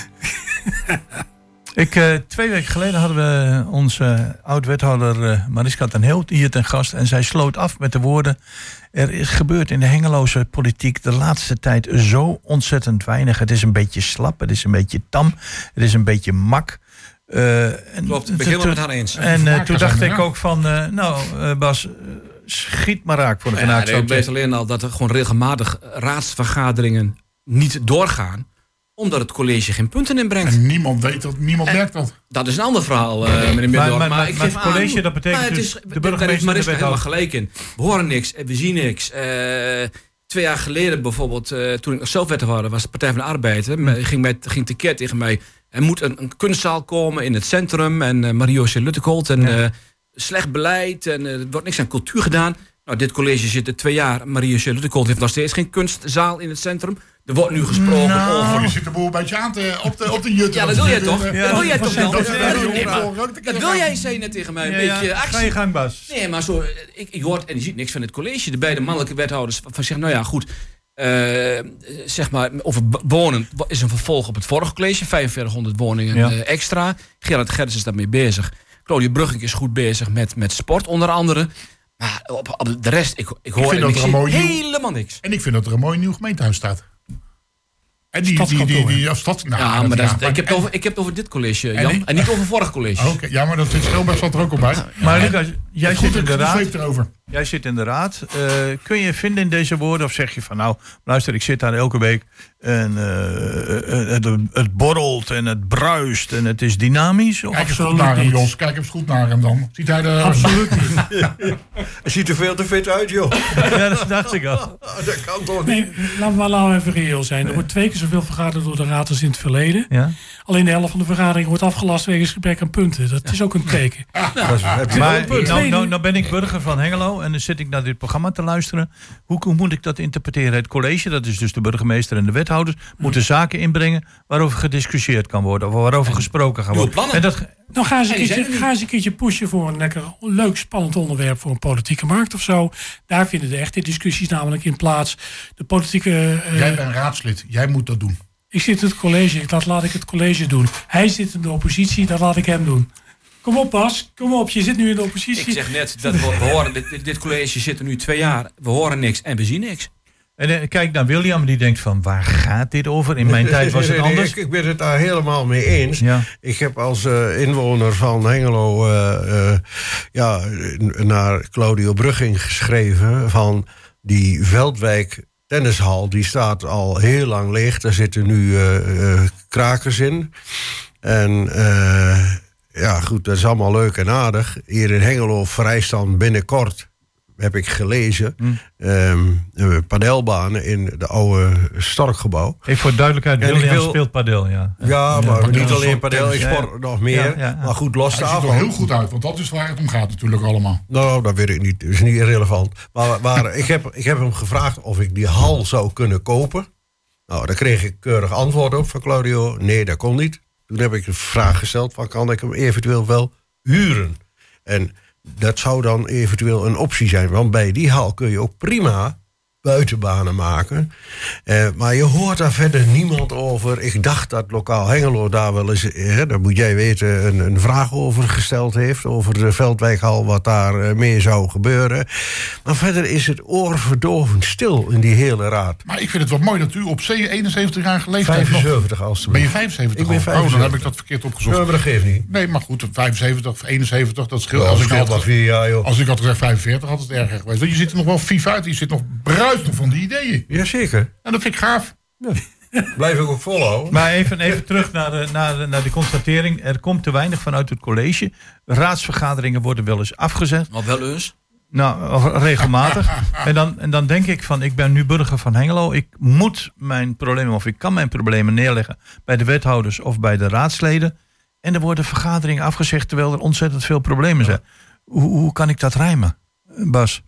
S7: Ik, uh, twee weken geleden hadden we onze oud-wethouder uh, Mariska ten Heel hier ten gast. En zij sloot af met de woorden: er is gebeurd in de Hengeloze politiek de laatste tijd zo ontzettend weinig. Het is een beetje slap, het is een beetje tam, het is een beetje mak. Uh,
S9: Klopt, ik ben helemaal met haar eens.
S7: En uh, toen dacht ik ook van, uh, nou uh, Bas, uh, schiet maar raak voor de
S9: ja,
S7: genade.
S9: Ik weet alleen al dat er gewoon regelmatig raadsvergaderingen niet doorgaan, omdat het college geen punten inbrengt.
S8: En niemand weet dat, niemand en merkt dat.
S9: Dat is een ander verhaal, uh, meneer Middendorp.
S7: Maar, maar, maar,
S9: ik
S7: maar
S9: geef
S7: het college,
S9: aan,
S7: dat betekent
S9: het
S7: dus
S9: is,
S7: de burgemeester
S9: daar
S7: en
S9: is
S7: de
S9: helemaal
S7: wethouder.
S9: gelijk in. We horen niks, we zien niks. Uh, twee jaar geleden bijvoorbeeld, uh, toen ik nog zelf wethouder was, de Partij van de Arbeid, hè, ging, met, ging tekeer tegen mij. Er moet een, een kunstzaal komen in het centrum. En uh, Marie-José Luttekolt. En ja. uh, slecht beleid. En uh, er wordt niks aan cultuur gedaan. Nou, dit college zit er twee jaar. Marie-José Luttekolt heeft nog steeds geen kunstzaal in het centrum. Er wordt nu gesproken
S8: nou,
S9: over...
S8: Je zit de boel een beetje aan te, op de, op de jutten.
S9: Ja, dat wil jij toch? Ja, dat wil jij toch wel?
S8: Dat,
S9: dat wil jij, zei net tegen mij. Een ja, beetje actie.
S7: Ga je gang, Bas.
S9: Nee, maar zo... Ik, ik hoor, en je ziet niks van het college. De beide mannelijke wethouders van zeggen, nou ja, goed... Uh, zeg maar, over wonen is een vervolg op het vorige college. vijfenveertighonderd woningen ja. uh, extra. Gerard Gerrits is daarmee bezig. Claudia Brugging is goed bezig met, met sport onder andere. Maar op, op de rest, ik, ik hoor
S8: ik
S9: en ik zie
S8: nieuw,
S9: helemaal niks.
S8: En ik vind dat er een mooi nieuw gemeentehuis staat. En die, die, die, die, die stad, nou,
S9: ja,
S8: dat,
S9: maar dat,
S8: ja,
S9: ik,
S8: maar,
S9: heb het over, ik heb het over dit college, Jan. En, ik, en niet over vorig college.
S8: Okay, ja, maar dat is Schilberg zat er ook al bij. Ja,
S7: maar Lucas, jij zit in de raad.
S8: Erover.
S7: Jij zit in de raad. Uh, kun je vinden in deze woorden, of zeg je van nou, luister, ik zit daar elke week en uh, het, het borrelt en het bruist en het is dynamisch? Of
S8: Kijk eens goed naar hem, Jos. Kijk eens goed naar hem dan. Ziet hij er...
S10: Absoluut niet. Hij ziet er veel te fit uit, joh.
S7: Ja, dat dacht ik al.
S10: Dat kan toch niet.
S11: Nee, laten we maar even reëel zijn. Er wordt twee keer zoveel vergaderd door de raad als in het verleden.
S7: Ja?
S11: Alleen de helft van de vergadering wordt afgelast wegens gebrek aan punten. Dat ja. is ook een teken.
S7: Ja. Nou, maar, maar nou, nou, nou ben ik burger van Hengelo en dan zit ik naar dit programma te luisteren. Hoe, hoe moet ik dat interpreteren? Het college, dat is dus de burgemeester en de wethouders, moeten zaken inbrengen waarover gediscussieerd kan worden. Of waarover gesproken kan worden. En dat,
S11: nou, ga eens, een keertje, ga eens een keertje pushen voor een lekker leuk, spannend onderwerp voor een politieke markt of zo. Daar vinden de echte discussies namelijk in plaats. De politieke... Uh,
S8: Jij bent raadslid. Jij moet dat doen.
S11: Ik zit in het college. Dat laat ik het college doen. Hij zit in de oppositie. Dat laat ik hem doen. Kom op, Bas. Kom op. Je zit nu in de oppositie.
S9: Ik zeg net, dat we, we horen, dit, dit college zit er nu twee jaar. We horen niks en we zien niks.
S7: En uh, kijk naar William, die denkt van, waar gaat dit over? In mijn tijd was het anders.
S10: Ik, ik ben het daar helemaal mee eens.
S7: Ja.
S10: Ik heb als uh, inwoner van Hengelo uh, uh, ja, naar Claudio Brugging geschreven van die Veldwijk tennishal, die staat al heel lang leeg. Daar zitten nu uh, uh, krakers in. En uh, ja, goed, dat is allemaal leuk en aardig. Hier in Hengelo vereist dan binnenkort, heb ik gelezen, mm. um, padelbanen in de oude Storkgebouw.
S7: Even voor duidelijkheid, William wil... speelt padel, ja.
S10: Ja, ja maar ja, niet alleen padel, ik sport ja, ja. nog meer. Ja, ja, ja. Maar goed, los daarvan.
S8: Het ziet er heel goed uit, want dat is waar het om gaat natuurlijk allemaal.
S10: Nou, dat weet ik niet. Dat is niet irrelevant. Maar, maar ik, heb, ik heb hem gevraagd of ik die hal zou kunnen kopen. Nou, daar kreeg ik keurig antwoord op van Claudio. Nee, dat kon niet. Toen heb ik de vraag gesteld van, kan ik hem eventueel wel huren? En dat zou dan eventueel een optie zijn. Want bij die hal kun je ook prima buitenbanen maken. Uh, maar je hoort daar verder niemand over. Ik dacht dat lokaal Hengelo daar wel eens, hè, dat moet jij weten, een, een vraag over gesteld heeft. Over de Veldwijkhal, wat daar uh, mee zou gebeuren. Maar verder is het oorverdovend stil in die hele raad.
S8: Maar ik vind het wel mooi dat u op eenenzeventig jaar leeftijd
S10: vijfenzeventig
S8: nog...
S10: als
S8: Ben je vijfenzeventig?
S10: Ik ben vijfenzeventig.
S8: Oh, dan heb ik dat verkeerd opgezocht.
S10: Ja, maar dat geeft niet.
S8: Nee, maar goed, vijfenzeventig of eenenzeventig, dat scheelt.
S10: Ja,
S8: als,
S10: scheelt
S8: ik had,
S10: maar vier jaar, joh.
S8: Als ik had gezegd vijfenveertig, had het erger geweest. Want je ziet er nog wel vief uit. Je zit nog bruist nog van die ideeën.
S10: Jazeker.
S8: En dat vind ik gaaf.
S10: Ja. Blijf ik ook volhouden.
S7: Maar even, even terug naar de, naar, de, naar de constatering. Er komt te weinig vanuit het college. Raadsvergaderingen worden wel eens afgezet.
S9: Al wel eens?
S7: Nou, regelmatig. en, dan, en dan denk ik van, ik ben nu burger van Hengelo. Ik moet mijn problemen, of ik kan mijn problemen neerleggen bij de wethouders of bij de raadsleden. En er worden vergaderingen afgezegd terwijl er ontzettend veel problemen zijn. Hoe, hoe kan ik dat rijmen, Bas?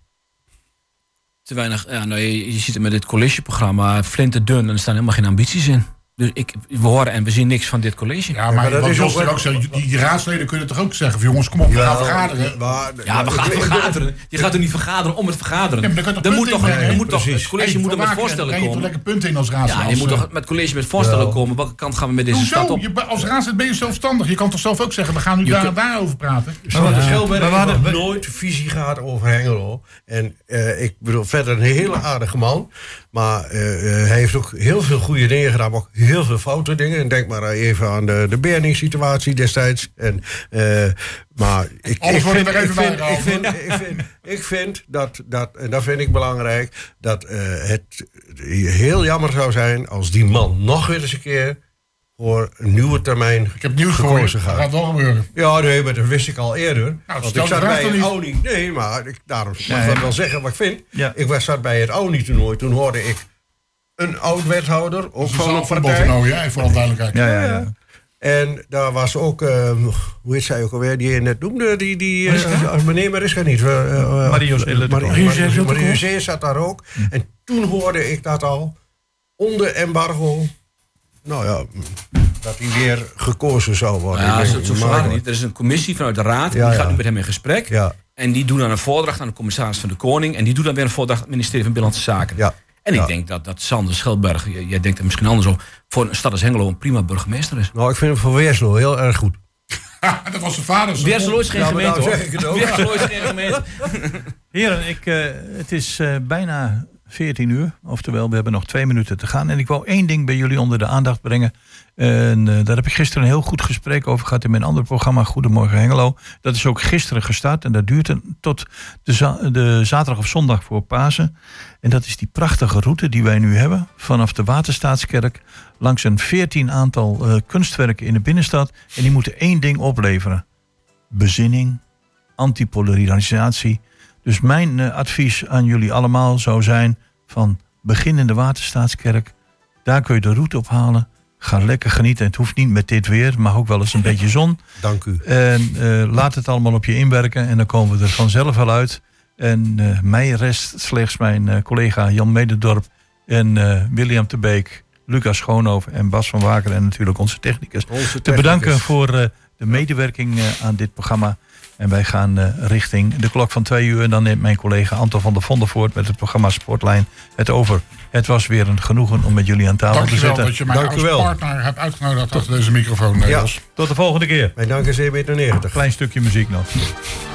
S9: Te weinig. Ja, nou, je, je ziet het met dit collegeprogramma flinterdun en er staan helemaal geen ambities in. Dus ik, we horen en we zien niks van dit college.
S8: Ja, maar, ja, maar dat is ook, ook zeggen, die, die raadsleden kunnen toch ook zeggen van jongens, kom op, we ja, gaan vergaderen.
S9: Maar, ja, we gaan vergaderen. Je gaat er niet vergaderen om het vergaderen. Ja,
S8: er
S9: er moet toch, er moet toch, het college hey, moet er met voorstellen komen.
S8: Je moet lekker punten in als raadslid.
S9: Ja, je moet toch met het college met voorstellen ja. komen. Welke kant gaan we met deze
S8: Hoezo?
S9: stad op?
S8: Je, als raadslid ben je zelfstandig. Je kan toch zelf ook zeggen, we gaan nu daar en daar over praten.
S10: Maar wat de Schelberg heeft nooit visie gehad over Hengelo. En uh, ik bedoel, verder een hele aardige man. Maar uh, hij heeft ook heel veel goede dingen gedaan, maar ook heel veel foute dingen. En denk maar even aan de, de Berning-situatie destijds. En, uh, maar ik, ik, vind, ik, vind, ik, vind, ik, vind, ik vind dat, dat, en dat vind ik belangrijk, dat uh, het heel jammer zou zijn als die man nog weer eens een keer voor een nieuwe termijn
S8: ik heb nieuws voor je. Dat gaat wel gebeuren.
S10: Ja, nee, maar dat wist ik al eerder.
S8: Nou,
S10: want ik zat bij het O N I. Nee, maar ik, daarom mag ik ja, ja. wel zeggen wat ik vind.
S7: Ja.
S10: Ik was, zat bij het O N I-toernooi. Toen hoorde ik een oud-wethouder, ook van een partij.
S8: Toernooi, ja, voor alle duidelijkheid.
S7: Ja, ja, ja.
S10: En daar was ook, uh, hoe heet zij ook alweer, die je net noemde, die, die uh, meneer Mariska niet. Uh, uh,
S7: Marie-José
S10: Marie-José zat daar ook. Hm. En toen hoorde ik dat al, onder embargo, nou ja, dat hij weer gekozen zou worden.
S9: Ja, zo, zo zwaar niet. Er is een commissie vanuit de raad, ja, die gaat ja. nu met hem in gesprek.
S10: Ja.
S9: En die doen dan een voordracht aan de commissaris van de Koning. En die doen dan weer een voordracht aan het ministerie van Binnenlandse Zaken.
S10: Ja.
S9: En ik
S10: ja.
S9: denk dat, dat Sander Schelberg, jij denkt er misschien anders over, voor een stad als Hengelo een prima burgemeester is.
S10: Nou, ik vind hem voor Weerslo heel erg goed.
S8: Dat was zijn vader.
S9: Weerslo is geen ja, gemeente,
S10: nou, zeg ik het ook.
S9: Weerslo is geen gemeente.
S7: Heren, ik, uh, het is uh, bijna veertien uur. Oftewel, we hebben nog twee minuten te gaan. En ik wou één ding bij jullie onder de aandacht brengen. En uh, daar heb ik gisteren een heel goed gesprek over gehad in mijn andere programma Goedemorgen Hengelo. Dat is ook gisteren gestart en dat duurt tot de, za- de zaterdag of zondag voor Pasen. En dat is die prachtige route die wij nu hebben vanaf de Waterstaatskerk langs een veertien aantal uh, kunstwerken in de binnenstad. En die moeten één ding opleveren. Bezinning, antipolarisatie. Dus mijn uh, advies aan jullie allemaal zou zijn van begin in de Waterstaatskerk. Daar kun je de route ophalen. Ga lekker genieten. Het hoeft niet met dit weer, maar ook wel eens een beetje zon.
S10: Dank u.
S7: En uh, laat het allemaal op je inwerken en dan komen we er vanzelf wel uit. En uh, mij rest slechts mijn uh, collega Jan Mededorp en uh, William de Beek, Lucas Schoonhoven en Bas van Waker en natuurlijk onze technicus. Onze technicus. Te bedanken voor uh, de medewerking uh, aan dit programma. En wij gaan uh, richting de klok van twee uur. En dan neemt mijn collega Anton van der Vondervoort met het programma Sportlijn het over. Het was weer een genoegen om met jullie aan tafel
S8: Dankjewel
S7: te zitten.
S8: Dankjewel dat je mij als partner hebt uitgenodigd achter deze microfoon.
S7: Ja, tot de volgende keer.
S10: Mijn dank is één meter negentig.
S7: Klein stukje muziek nog.